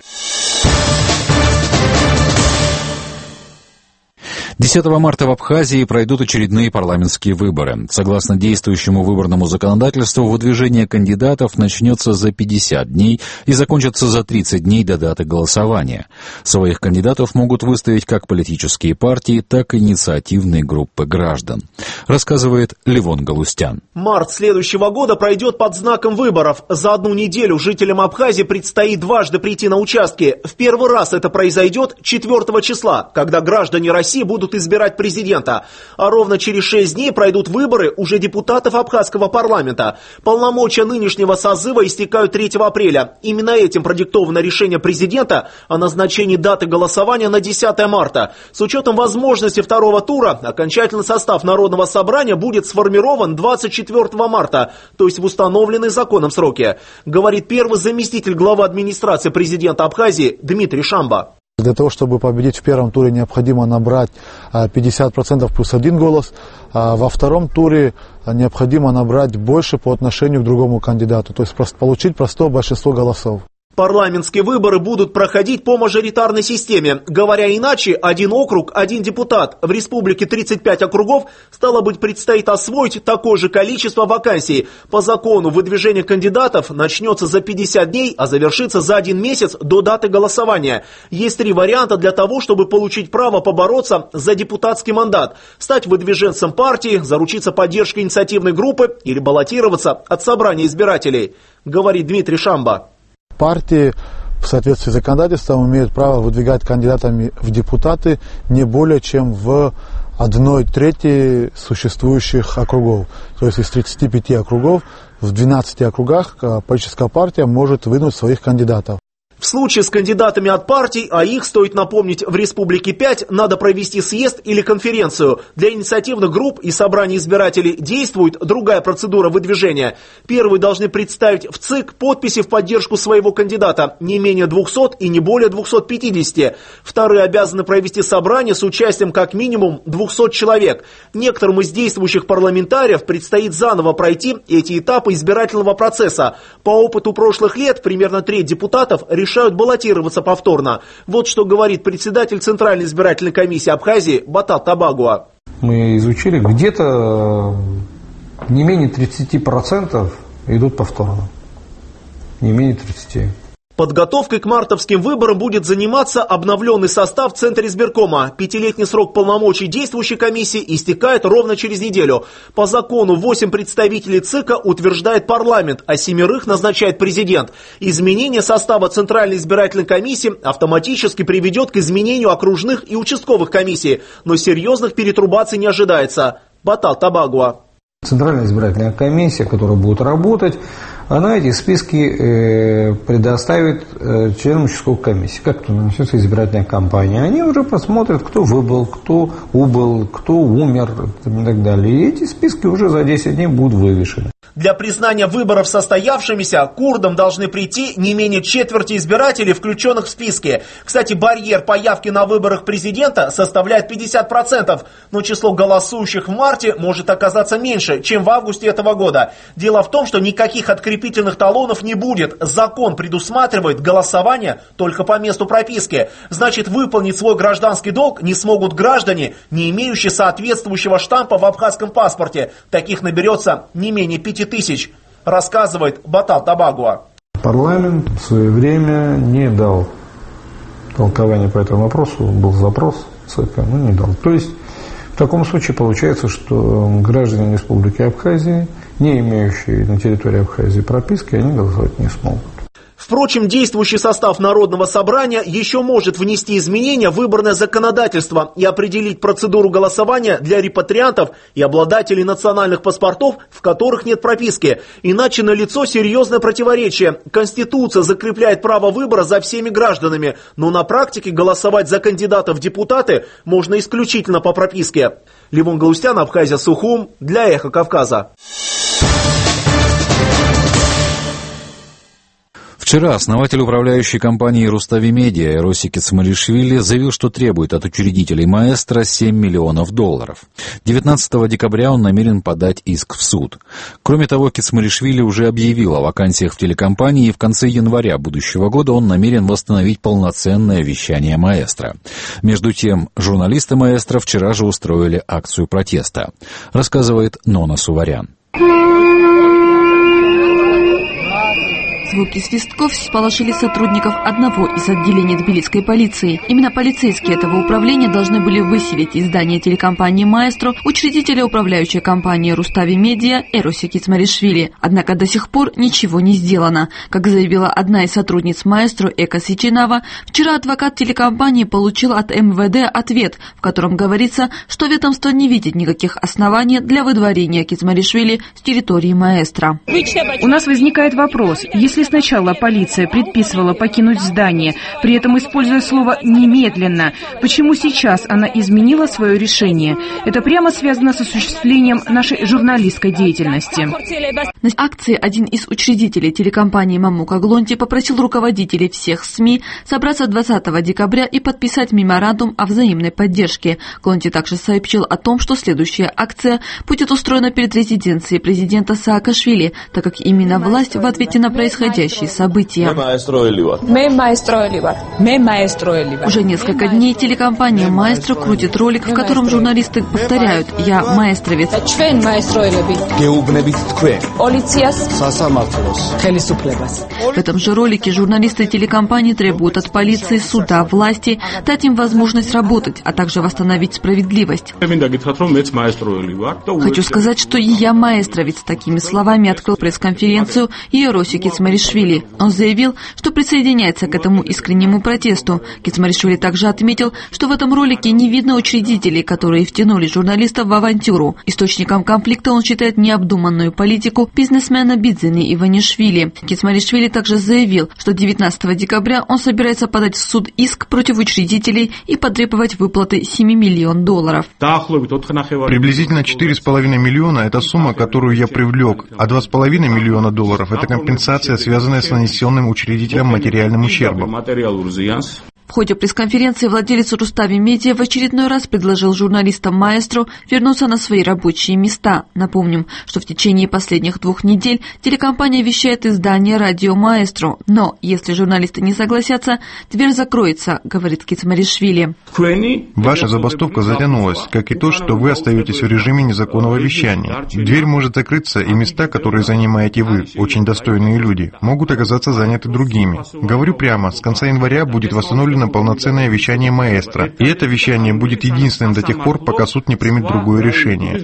10 марта в Абхазии пройдут очередные парламентские выборы. Согласно действующему выборному законодательству, выдвижение кандидатов начнется за 50 дней и закончится за 30 дней до даты голосования. Своих кандидатов могут выставить как политические партии, так и инициативные группы граждан. Рассказывает Левон Галустян. Март следующего года пройдет под знаком выборов. За одну неделю жителям Абхазии предстоит дважды прийти на участки. В первый раз это произойдет 4 числа, когда граждане России будут избирать президента. А ровно через 6 дней пройдут выборы уже депутатов абхазского парламента. Полномочия нынешнего созыва истекают 3 апреля. Именно этим продиктовано решение президента о назначении даты голосования на 10 марта. С учетом возможности второго тура, окончательный состав Народного собрания будет сформирован 24 марта, то есть в установленные законом сроки, говорит первый заместитель главы администрации президента Абхазии Дмитрий Шамба. Для того, чтобы победить в первом туре, необходимо набрать 50% плюс 1 голос. Во втором туре необходимо набрать больше по отношению к другому кандидату, то есть получить простое большинство голосов. Парламентские выборы будут проходить по мажоритарной системе. Говоря иначе, один округ, один депутат. В республике 35 округов, стало быть, предстоит освоить такое же количество вакансий. По закону выдвижение кандидатов начнется за 50 дней, а завершится за 1 месяц до даты голосования. Есть 3 варианта для того, чтобы получить право побороться за депутатский мандат. Стать выдвиженцем партии, заручиться поддержкой инициативной группы или баллотироваться от собрания избирателей, говорит Дмитрий Шамба. Партии в соответствии с законодательством имеют право выдвигать кандидатами в депутаты не более чем в 1/3 существующих округов. То есть из 35 округов в 12 округах политическая партия может выдвинуть своих кандидатов. В случае с кандидатами от партий, а их, стоит напомнить, в Республике 5, надо провести съезд или конференцию. Для инициативных групп и собраний избирателей действует другая процедура выдвижения. Первые должны представить в ЦИК подписи в поддержку своего кандидата, не менее 200 и не более 250. Вторые обязаны провести собрание с участием как минимум 200 человек. Некоторым из действующих парламентариев предстоит заново пройти эти этапы избирательного процесса. По опыту прошлых лет примерно треть депутатов решают баллотироваться повторно. Вот что говорит председатель Центральной избирательной комиссии Абхазии Батал Табагуа. Мы изучили, где-то не менее 30% идут повторно. Не менее 30%. Подготовкой к мартовским выборам будет заниматься обновленный состав Центра избиркома. 5-летний срок полномочий действующей комиссии истекает ровно через неделю. По закону 8 представителей ЦИКа утверждает парламент, а 7 назначает президент. Изменение состава Центральной избирательной комиссии автоматически приведет к изменению окружных и участковых комиссий. Но серьезных перетрубаций не ожидается. Батал Табагуа. Центральная избирательная комиссия, которая будет работать, она эти списки предоставит членам участковой комиссии. Как это начнется избирательная кампания. Они уже посмотрят, кто выбыл, кто убыл, кто умер и так далее. И эти списки уже за 10 дней будут вывешены. Для признания выборов состоявшимися курдам должны прийти не менее четверти избирателей, включенных в списки. Кстати, барьер по явке на выборах президента составляет 50%, но число голосующих в марте может оказаться меньше, чем в августе этого года. Дело в том, что никаких открепительных талонов не будет. Закон предусматривает голосование только по месту прописки. Значит, выполнить свой гражданский долг не смогут граждане, не имеющие соответствующего штампа в абхазском паспорте. Таких наберется не менее 5000, рассказывает Батал Табагуа. Парламент в свое время не дал толкования по этому вопросу, был запрос ЦИКа, но не дал. То есть в таком случае получается, что граждане Республики Абхазия, не имеющие на территории Абхазии прописки, они голосовать не смогут. Впрочем, действующий состав Народного собрания еще может внести изменения в выборное законодательство и определить процедуру голосования для репатриантов и обладателей национальных паспортов, в которых нет прописки. Иначе налицо серьезное противоречие. Конституция закрепляет право выбора за всеми гражданами, но на практике голосовать за кандидата в депутаты можно исключительно по прописке. Левон Галустян, Абхазия, Сухум, для Эхо Кавказа. Вчера основатель управляющей компании «Рустави Медиа» Эроси Кицмалишвили заявил, что требует от учредителей «Маэстро» $7 миллионов. 19 декабря он намерен подать иск в суд. Кроме того, Кицмалишвили уже объявил о вакансиях в телекомпании, и в конце января будущего года он намерен восстановить полноценное вещание «Маэстро». Между тем, журналисты «Маэстро» вчера же устроили акцию протеста, рассказывает Нона Суварян. Звуки свистков всполошили сотрудников одного из отделений тбилисской полиции. Именно полицейские этого управления должны были выселить из здания телекомпании «Маэстро» учредителя управляющей компании «Рустави Медиа» Эроси Кицмалишвили. Однако до сих пор ничего не сделано. Как заявила одна из сотрудниц «Маэстро» Эка Сичинава, вчера адвокат телекомпании получил от МВД ответ, в котором говорится, что ведомство не видит никаких оснований для выдворения Кицмалишвили с территории «Маэстро». У нас возникает вопрос. Если сначала полиция предписывала покинуть здание, при этом используя слово «немедленно», почему сейчас она изменила свое решение? Это прямо связано с осуществлением нашей журналистской деятельности. На акции один из учредителей телекомпании Мамука Глонти попросил руководителей всех СМИ собраться 20 декабря и подписать меморандум о взаимной поддержке. Глонти также сообщил о том, что следующая акция будет устроена перед резиденцией президента Саакашвили, так как именно власть в ответе на происходящее события. Уже несколько дней телекомпания «Маэстро» крутит ролик, в котором журналисты повторяют «Я маэстровец». В этом же ролике журналисты телекомпании требуют от полиции, суда, власти дать им возможность работать, а также восстановить справедливость. Хочу сказать, что я маэстровец. Такими словами открыл пресс-конференцию Эроси Кицмалишвили. Кицмаришвили. Он заявил, что присоединяется к этому искреннему протесту. Кицмаришвили также отметил, что в этом ролике не видно учредителей, которые втянули журналистов в авантюру. Источником конфликта он считает необдуманную политику бизнесмена Бидзины Иванишвили. Кицмаришвили также заявил, что 19 декабря он собирается подать в суд иск против учредителей и потребовать выплаты $7 миллионов. Приблизительно 4,5 миллиона – это сумма, которую я привлек, а $2,5 миллиона – это компенсация, связанная с нанесенным учредителям материальным ущербом. В ходе пресс-конференции владелец Рустави Медиа в очередной раз предложил журналистам «Маэстро» вернуться на свои рабочие места. Напомним, что в течение последних 2 недель телекомпания вещает издание «Радио Маэстро». Но если журналисты не согласятся, дверь закроется, говорит Кицмаришвили. Ваша забастовка затянулась, как и то, что вы остаетесь в режиме незаконного вещания. Дверь может закрыться, и места, которые занимаете вы, очень достойные люди, могут оказаться заняты другими. Говорю прямо, с конца января будет восстановлено полноценное вещание «Маэстро». И это вещание будет единственным до тех пор, пока суд не примет другое решение.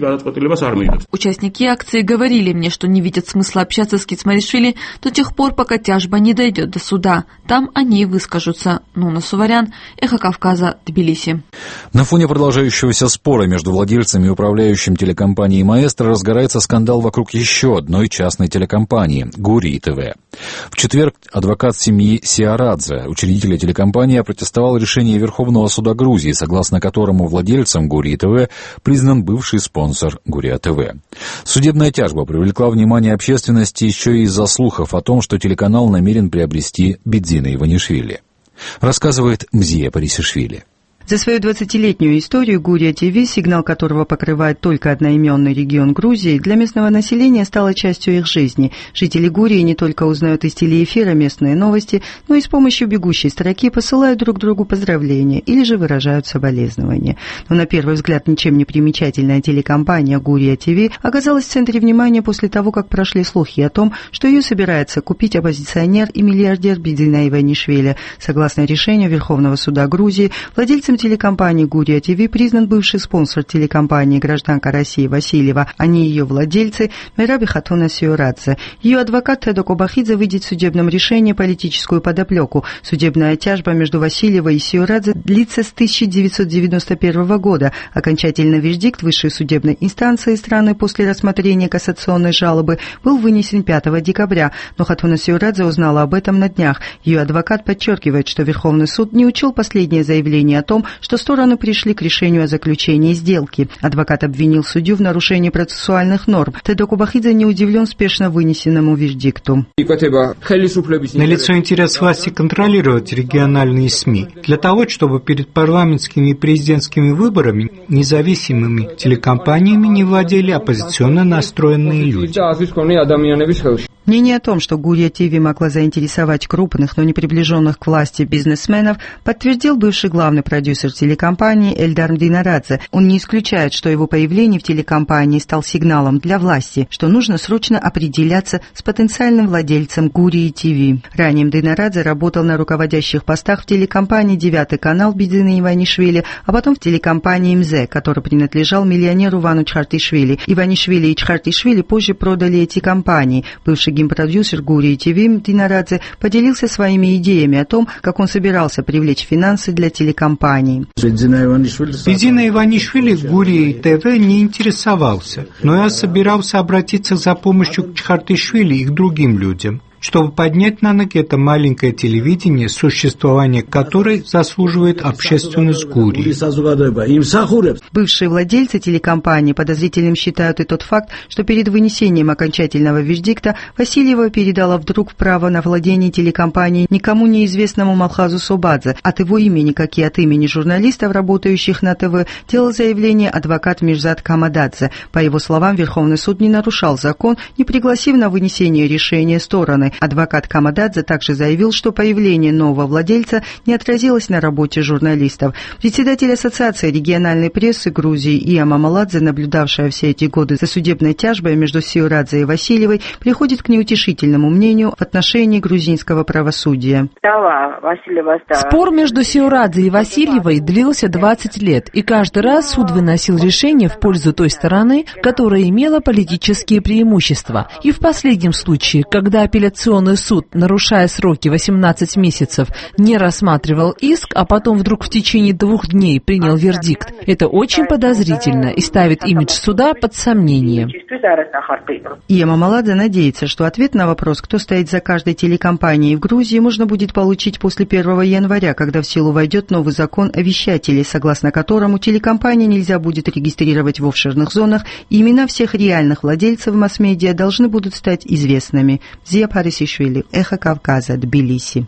Участники акции говорили мне, что не видят смысла общаться с Кицмаришвили до тех пор, пока тяжба не дойдет до суда. Там они и выскажутся. Нуна Суварян, Эхо Кавказа, Тбилиси. На фоне продолжающегося спора между владельцами и управляющим телекомпанией «Маэстро» разгорается скандал вокруг еще одной частной телекомпании – Гурии ТВ. В четверг адвокат семьи Сиарадзе, учредителя телекомпании, опротестовал решение Верховного суда Грузии, согласно которому владельцем Гурии ТВ признан бывший спонсор Гурия ТВ. Судебная тяжба привлекла внимание общественности еще и из-за слухов о том, что телеканал намерен приобрести Бидзина Иванишвили. Рассказывает Мзия Парисишвили. За свою 20-летнюю историю Гурия ТВ, сигнал которого покрывает только одноименный регион Грузии, для местного населения стала частью их жизни. Жители Гурии не только узнают из телеэфира местные новости, но и с помощью бегущей строки посылают друг другу поздравления или же выражают соболезнования. Но на первый взгляд ничем не примечательная телекомпания Гурия ТВ оказалась в центре внимания после того, как прошли слухи о том, что ее собирается купить оппозиционер и миллиардер Бидзина Иванишвили. Согласно решению Верховного суда Грузии, владельцем телекомпании Гурия ТВ признан бывший спонсор телекомпании «Гражданка России» Васильева, а не ее владельцы Мераби Хатуна Сиорадзе. Ее адвокат Тедо Кобахидзе видит в судебном решении политическую подоплеку. Судебная тяжба между Васильевой и Сиорадзе длится с 1991 года. Окончательный вердикт высшей судебной инстанции страны после рассмотрения кассационной жалобы был вынесен 5 декабря, но Хатуна Сиорадзе узнала об этом на днях. Ее адвокат подчеркивает, что Верховный суд не учел последнее заявление о том, что стороны пришли к решению о заключении сделки. Адвокат обвинил судью в нарушении процессуальных норм. Тедо Кобахидзе не удивлен спешно вынесенному вердикту. Налицо интерес власти контролировать региональные СМИ для того, чтобы перед парламентскими и президентскими выборами независимыми телекомпаниями не владели оппозиционно настроенные люди. Мнение о том, что Гурия ТВ могла заинтересовать крупных, но не приближенных к власти бизнесменов, подтвердил бывший главный продюсер телекомпании Эльдар Динарадзе. Он не исключает, что его появление в телекомпании стал сигналом для власти, что нужно срочно определяться с потенциальным владельцем Гурии ТВ. Ранее Динарадзе работал на руководящих постах в телекомпании «9 канал» Бидзина Иванишвили, а потом в телекомпании МЗ, который принадлежал миллионеру Вану Чхартишвили. Иванишвили и Чхартишвили позже продали эти компании. Бывший гимпродюсер Гурии ТВ Динарадзе поделился своими идеями о том, как он собирался привлечь финансы для телекомпании. Бидзина Иванишвили Гурией ТВ не интересовался, но я собирался обратиться за помощью к Чхартишвили и к другим людям, чтобы поднять на ноги это маленькое телевидение, существование которой заслуживает общественность Гурии. Бывшие владельцы телекомпании подозрительным считают и тот факт, что перед вынесением окончательного вердикта Васильева передала вдруг право на владение телекомпанией никому неизвестному Малхазу Собадзе. От его имени, как и от имени журналистов, работающих на ТВ, делал заявление адвокат Мирзат Камададзе. По его словам, Верховный суд не нарушал закон, не пригласив на вынесение решения стороны. Адвокат Камададзе также заявил, что появление нового владельца не отразилось на работе журналистов. Председатель Ассоциации региональной прессы Грузии Ия Мамаладзе, наблюдавшая все эти годы за судебной тяжбой между Сиорадзе и Васильевой, приходит к неутешительному мнению в отношении грузинского правосудия. Спор между Сиорадзе и Васильевой длился 20 лет, и каждый раз суд выносил решение в пользу той стороны, которая имела политические преимущества. И в последнем случае, когда апелляционный апелляционный суд, нарушая сроки 18 месяцев, не рассматривал иск, а потом вдруг в течение 2 дней принял вердикт. Это очень подозрительно и ставит имидж суда под сомнение. Ема Маладзе надеется, что ответ на вопрос, кто стоит за каждой телекомпанией в Грузии, можно будет получить после 1 января, когда в силу войдет новый закон о вещателе, согласно которому телекомпании нельзя будет регистрировать в офшорных зонах, и имена всех реальных владельцев масс-медиа должны будут стать известными. Зия Парисишвили, Эхо Кавказа, Тбилиси.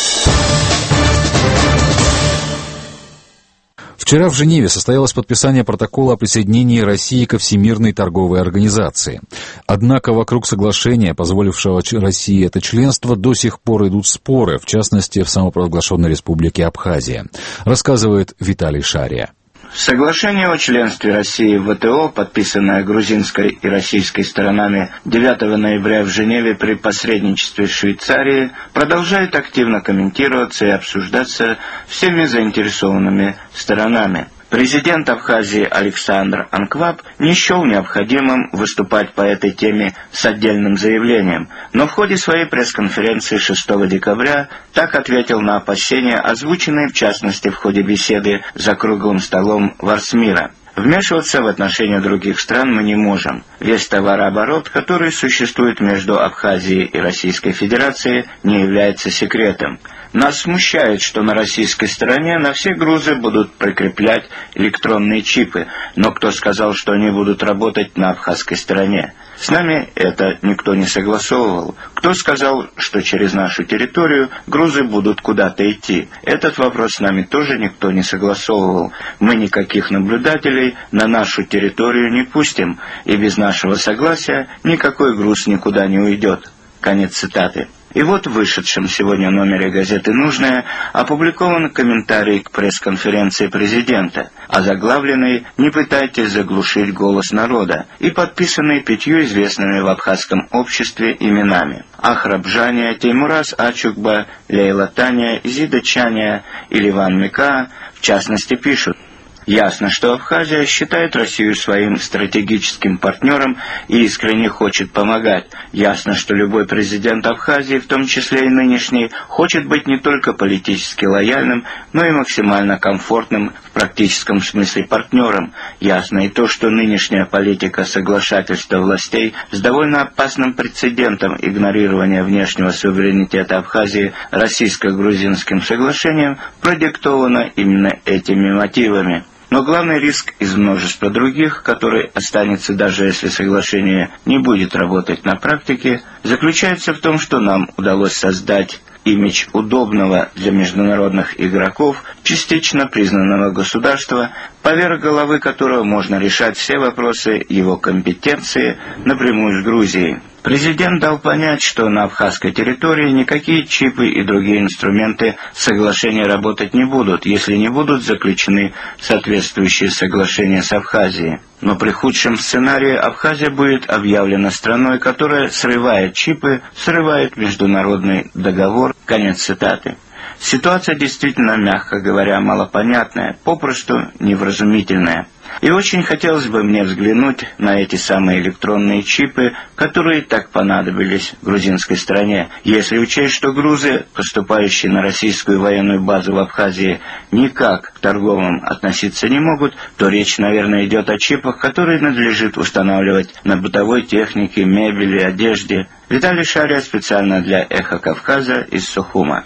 Вчера в Женеве состоялось подписание протокола о присоединении России ко Всемирной торговой организации. Однако вокруг соглашения, позволившего России это членство, до сих пор идут споры, в частности, в самопровозглашенной республике Абхазия, рассказывает Виталий Шария. Соглашение о членстве России в ВТО, подписанное грузинской и российской сторонами 9 ноября в Женеве при посредничестве Швейцарии, продолжает активно комментироваться и обсуждаться всеми заинтересованными сторонами. Президент Абхазии Александр Анкваб не счел необходимым выступать по этой теме с отдельным заявлением, но в ходе своей пресс-конференции 6 декабря так ответил на опасения, озвученные в частности в ходе беседы за круглым столом Варсмира. Вмешиваться в отношения других стран мы не можем. Весь товарооборот, который существует между Абхазией и Российской Федерацией, не является секретом. Нас смущает, что на российской стороне на все грузы будут прикреплять электронные чипы, но кто сказал, что они будут работать на абхазской стороне? С нами это никто не согласовывал. Кто сказал, что через нашу территорию грузы будут куда-то идти? Этот вопрос с нами тоже никто не согласовывал. Мы никаких наблюдателей на нашу территорию не пустим, и без нашего согласия никакой груз никуда не уйдет. Конец цитаты. И вот в вышедшем сегодня номере газеты «Нужное» опубликован комментарий к пресс-конференции президента, озаглавленный «Не пытайтесь заглушить голос народа» и подписанный 5 известными в абхазском обществе именами: Ахрабжания, Теймураз Ачукба, Лейла Таня, Зида Чаня и Ливан Мика, в частности, пишут: ясно, что Абхазия считает Россию своим стратегическим партнером и искренне хочет помогать. Ясно, что любой президент Абхазии, в том числе и нынешний, хочет быть не только политически лояльным, но и максимально комфортным в практическом смысле партнером. Ясно и то, что нынешняя политика соглашательства властей с довольно опасным прецедентом игнорирования внешнего суверенитета Абхазии российско-грузинским соглашением продиктована именно этими мотивами. Но главный риск из множества других, который останется даже если соглашение не будет работать на практике, заключается в том, что нам удалось создать имидж удобного для международных игроков, частично признанного государства, поверх головы которого можно решать все вопросы его компетенции напрямую с Грузией. Президент дал понять, что на абхазской территории никакие чипы и другие инструменты соглашения работать не будут, если не будут заключены соответствующие соглашения с Абхазией. Но при худшем сценарии Абхазия будет объявлена страной, которая срывает чипы, срывает международный договор. Конец цитаты. Ситуация действительно, мягко говоря, малопонятная, попросту невразумительная. И очень хотелось бы мне взглянуть на эти самые электронные чипы, которые так понадобились грузинской стране. Если учесть, что грузы, поступающие на российскую военную базу в Абхазии, никак к торговым относиться не могут, то речь, наверное, идет о чипах, которые надлежит устанавливать на бытовой технике, мебели, одежде. Виталий Шария специально для «Эхо Кавказа» из Сухума.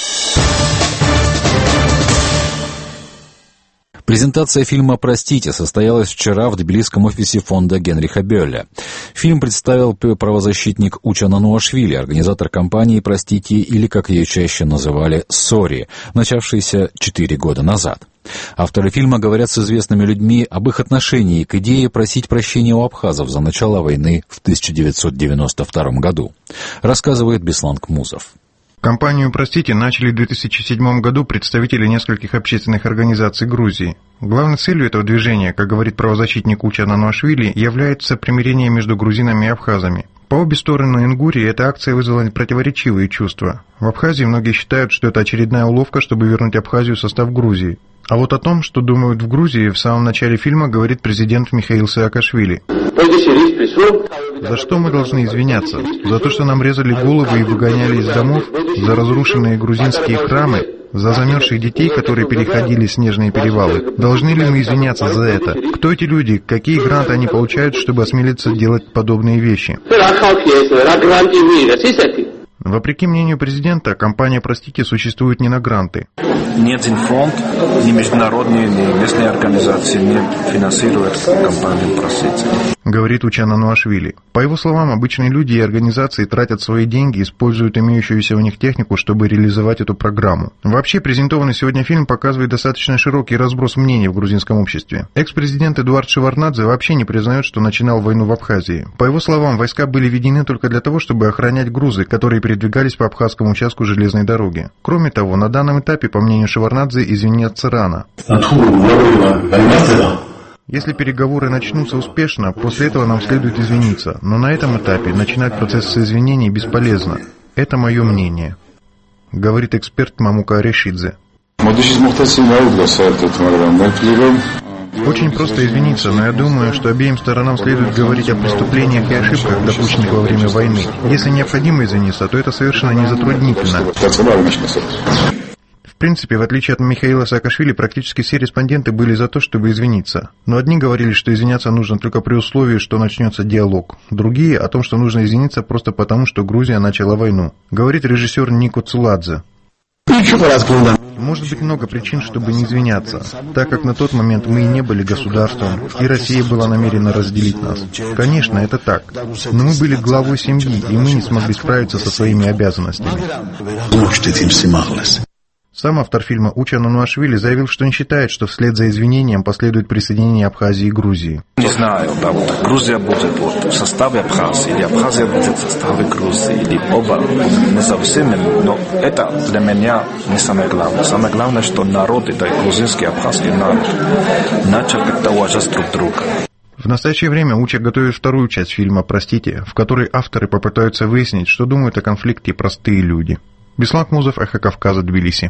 Презентация фильма «Простите» состоялась вчера в тбилисском офисе фонда Генриха Бёля. Фильм представил правозащитник Уча Нануашвили, организатор кампании «Простите» или, как ее чаще называли, «Сори», начавшейся 4 года назад. Авторы фильма говорят с известными людьми об их отношении к идее просить прощения у абхазов за начало войны в 1992 году, рассказывает Беслан Кмузов. Кампанию «Простите» начали в 2007 году представители нескольких общественных организаций Грузии. Главной целью этого движения, как говорит правозащитник Уча Нануашвили, является примирение между грузинами и абхазами. По обе стороны Ингурии эта акция вызвала противоречивые чувства. В Абхазии многие считают, что это очередная уловка, чтобы вернуть Абхазию в состав Грузии. А вот о том, что думают в Грузии, в самом начале фильма говорит президент Михаил Саакашвили. За что мы должны извиняться? За то, что нам резали головы и выгоняли из домов? За разрушенные грузинские храмы? За замерзших детей, которые переходили снежные перевалы? Должны ли мы извиняться за это? Кто эти люди? Какие гранты они получают, чтобы осмелиться делать подобные вещи? Вопреки мнению президента, компания «Простите» существует не на гранты. Ни один фонд, ни международные, ни местные организации не финансируют компанию «Простите», говорит Учан Ануашвили. По его словам, обычные люди и организации тратят свои деньги, используют имеющуюся у них технику, чтобы реализовать эту программу. Вообще, презентованный сегодня фильм показывает достаточно широкий разброс мнений в грузинском обществе. Экс-президент Эдуард Шеварднадзе вообще не признает, что начинал войну в Абхазии. По его словам, войска были введены только для того, чтобы охранять грузы, которые передвигались по абхазскому участку железной дороги. Кроме того, на данном этапе, по мнению Шеварднадзе, извиняться рано. Если переговоры начнутся успешно, после этого нам следует извиниться, но на этом этапе начинать процесс извинений бесполезно. Это мое мнение, говорит эксперт Мамука Решидзе. Очень просто извиниться, но я думаю, что обеим сторонам следует говорить о преступлениях и ошибках, допущенных во время войны. Если необходимо извиниться, то это совершенно не затруднительно. В принципе, в отличие от Михаила Саакашвили, практически все респонденты были за то, чтобы извиниться. Но одни говорили, что извиняться нужно только при условии, что начнется диалог. Другие о том, что нужно извиниться просто потому, что Грузия начала войну. Говорит режиссер Нико Цуладзе. Может быть много причин, чтобы не извиняться, так как на тот момент мы и не были государством, и Россия была намерена разделить нас. Конечно, это так. Но мы были главой семьи, и мы не смогли справиться со своими обязанностями. Сам автор фильма Учан Ануашвили заявил, что не считает, что вслед за извинением последует присоединение Абхазии и Грузии. Не знаю, да, вот Грузия будет в составе Абхазии, или Абхазия будет в составе Грузии, или оба независимыми, но это для меня не самое главное. Самое главное, что народы, да и грузинский, и абхазский народ, начали как-то уважать друг друга. В настоящее время Уча готовит вторую часть фильма «Простите», в которой авторы попытаются выяснить, что думают о конфликте простые люди. Беслан Кмузов, Эхо Кавказа, Тбилиси.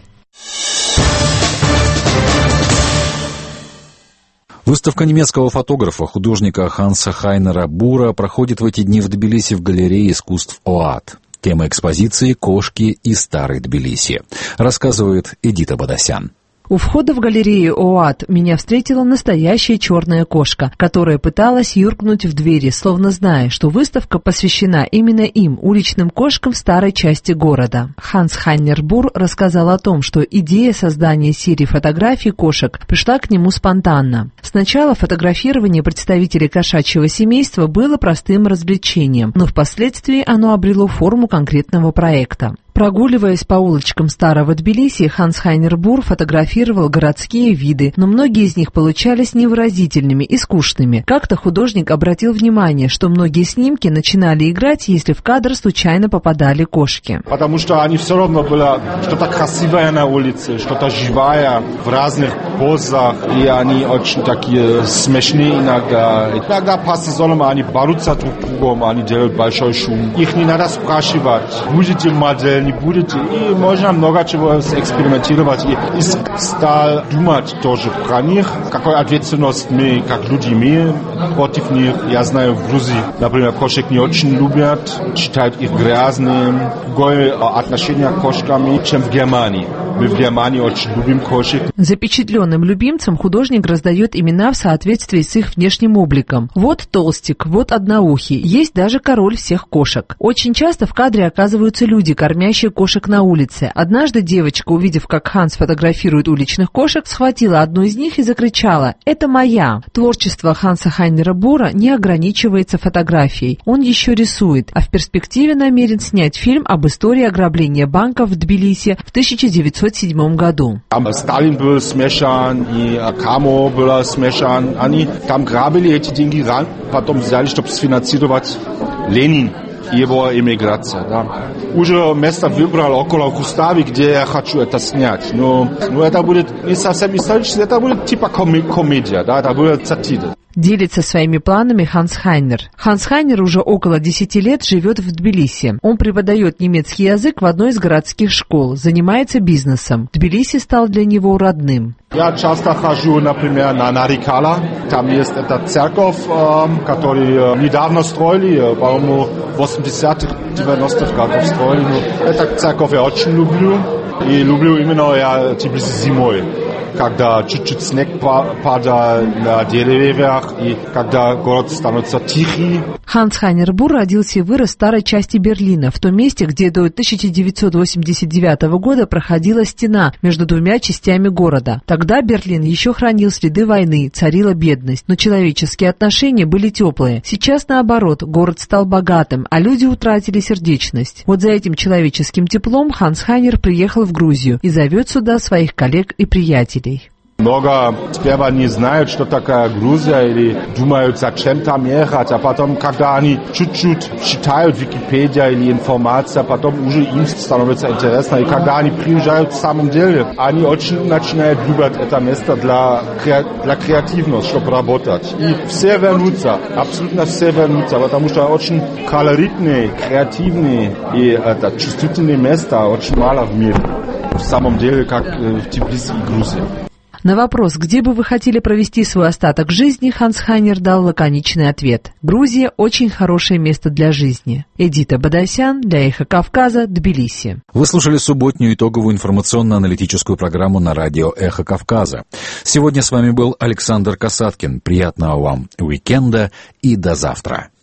Выставка немецкого фотографа, художника Ханса Хайнера Бура проходит в эти дни в Тбилиси в галерее искусств ОАТ. Тема экспозиции «Кошки и старый Тбилиси», рассказывает Эдита Бадасян. У входа в галерею ОАТ меня встретила настоящая черная кошка, которая пыталась юркнуть в двери, словно зная, что выставка посвящена именно им, уличным кошкам в старой части города. Ханс Хайнер Бур рассказал о том, что идея создания серии фотографий кошек пришла к нему спонтанно. Сначала фотографирование представителей кошачьего семейства было простым развлечением, но впоследствии оно обрело форму конкретного проекта. Прогуливаясь по улочкам старого Тбилиси, Ханс Хайнер Бур фотографировал городские виды, но многие из них получались невыразительными и скучными. Как-то художник обратил внимание, что многие снимки начинали играть, если в кадр случайно попадали кошки. Потому что они все равно были что-то красивое на улице, что-то живое, в разных позах, и они очень такие смешные иногда. Иногда по сезонам они борются друг с другом, они делают большой шум. Их не надо спрашивать, будете модель, не будете, и можно много чего экспериментировать. И стал думать тоже про них, какую ответственность мы, как люди, имеем против них. Я знаю, в Грузии, например, кошек не очень любят, считают их грязными, другое отношение к кошкам, чем в Германии. Мы в Германии очень любим кошек. Запечатленным любимцам художник раздает имена в соответствии с их внешним обликом. Вот толстик, вот одноухий, есть даже король всех кошек. Очень часто в кадре оказываются люди, кормящие кошек на улице. Однажды девочка, увидев, как Ханс фотографирует уличных кошек, схватила одну из них и закричала: «Это моя!». Творчество Ханса Хайнера Бура не ограничивается фотографией. Он еще рисует, а в перспективе намерен снять фильм об истории ограбления банка в Тбилиси в 1907 году. Сталин был смешан, и Камо был смешан. Они там грабили эти деньги, потом взяли, чтобы сфинансировать Ленин. Его эмиграция, да. Уже место выбрал около Густави, где я хочу это снять. Но это будет не совсем исторически, это будет типа комедия, да, это будет сатира. Делится своими планами Ханс Хайнер. Ханс Хайнер уже около 10 лет живет в Тбилиси. Он преподает немецкий язык в одной из городских школ, занимается бизнесом. Тбилиси стал для него родным. Я часто хожу, например, на Нарикала. Там есть эта церковь, которую недавно строили, по-моему, в 80-х, 90-х годах строили. Эту церковь я очень люблю. И люблю именно я Тбилиси зимой, когда чуть-чуть снег падает на деревьях и когда город становится тихий. Ханс Хайнер Бур родился и вырос в старой части Берлина, в том месте, где до 1989 года проходила стена между двумя частями города. Тогда Берлин еще хранил следы войны, царила бедность, но человеческие отношения были теплые. Сейчас, наоборот, город стал богатым, а люди утратили сердечность. Вот за этим человеческим теплом Ханс Хайнер приехал в Грузию и зовет сюда своих коллег и приятелей. Много сперва не знают, что такое Грузия, или думают, зачем там ехать, а потом, когда они чуть-чуть читают Википедию или информацию, потом уже им становится интересно, и когда они приезжают в самом деле, они очень начинают любить это место для креативности, чтобы работать. И все вернутся, абсолютно все вернутся, потому что очень колоритные, креативные и чувствительные места очень мало в мире. В самом деле, как в Тбилиси и Грузии. На вопрос, где бы вы хотели провести свой остаток жизни, Ханс Хайнер дал лаконичный ответ. Грузия – очень хорошее место для жизни. Эдита Бадасян для «Эхо Кавказа», Тбилиси. Вы слушали субботнюю итоговую информационно-аналитическую программу на радио «Эхо Кавказа». Сегодня с вами был Александр Касаткин. Приятного вам уикенда и до завтра.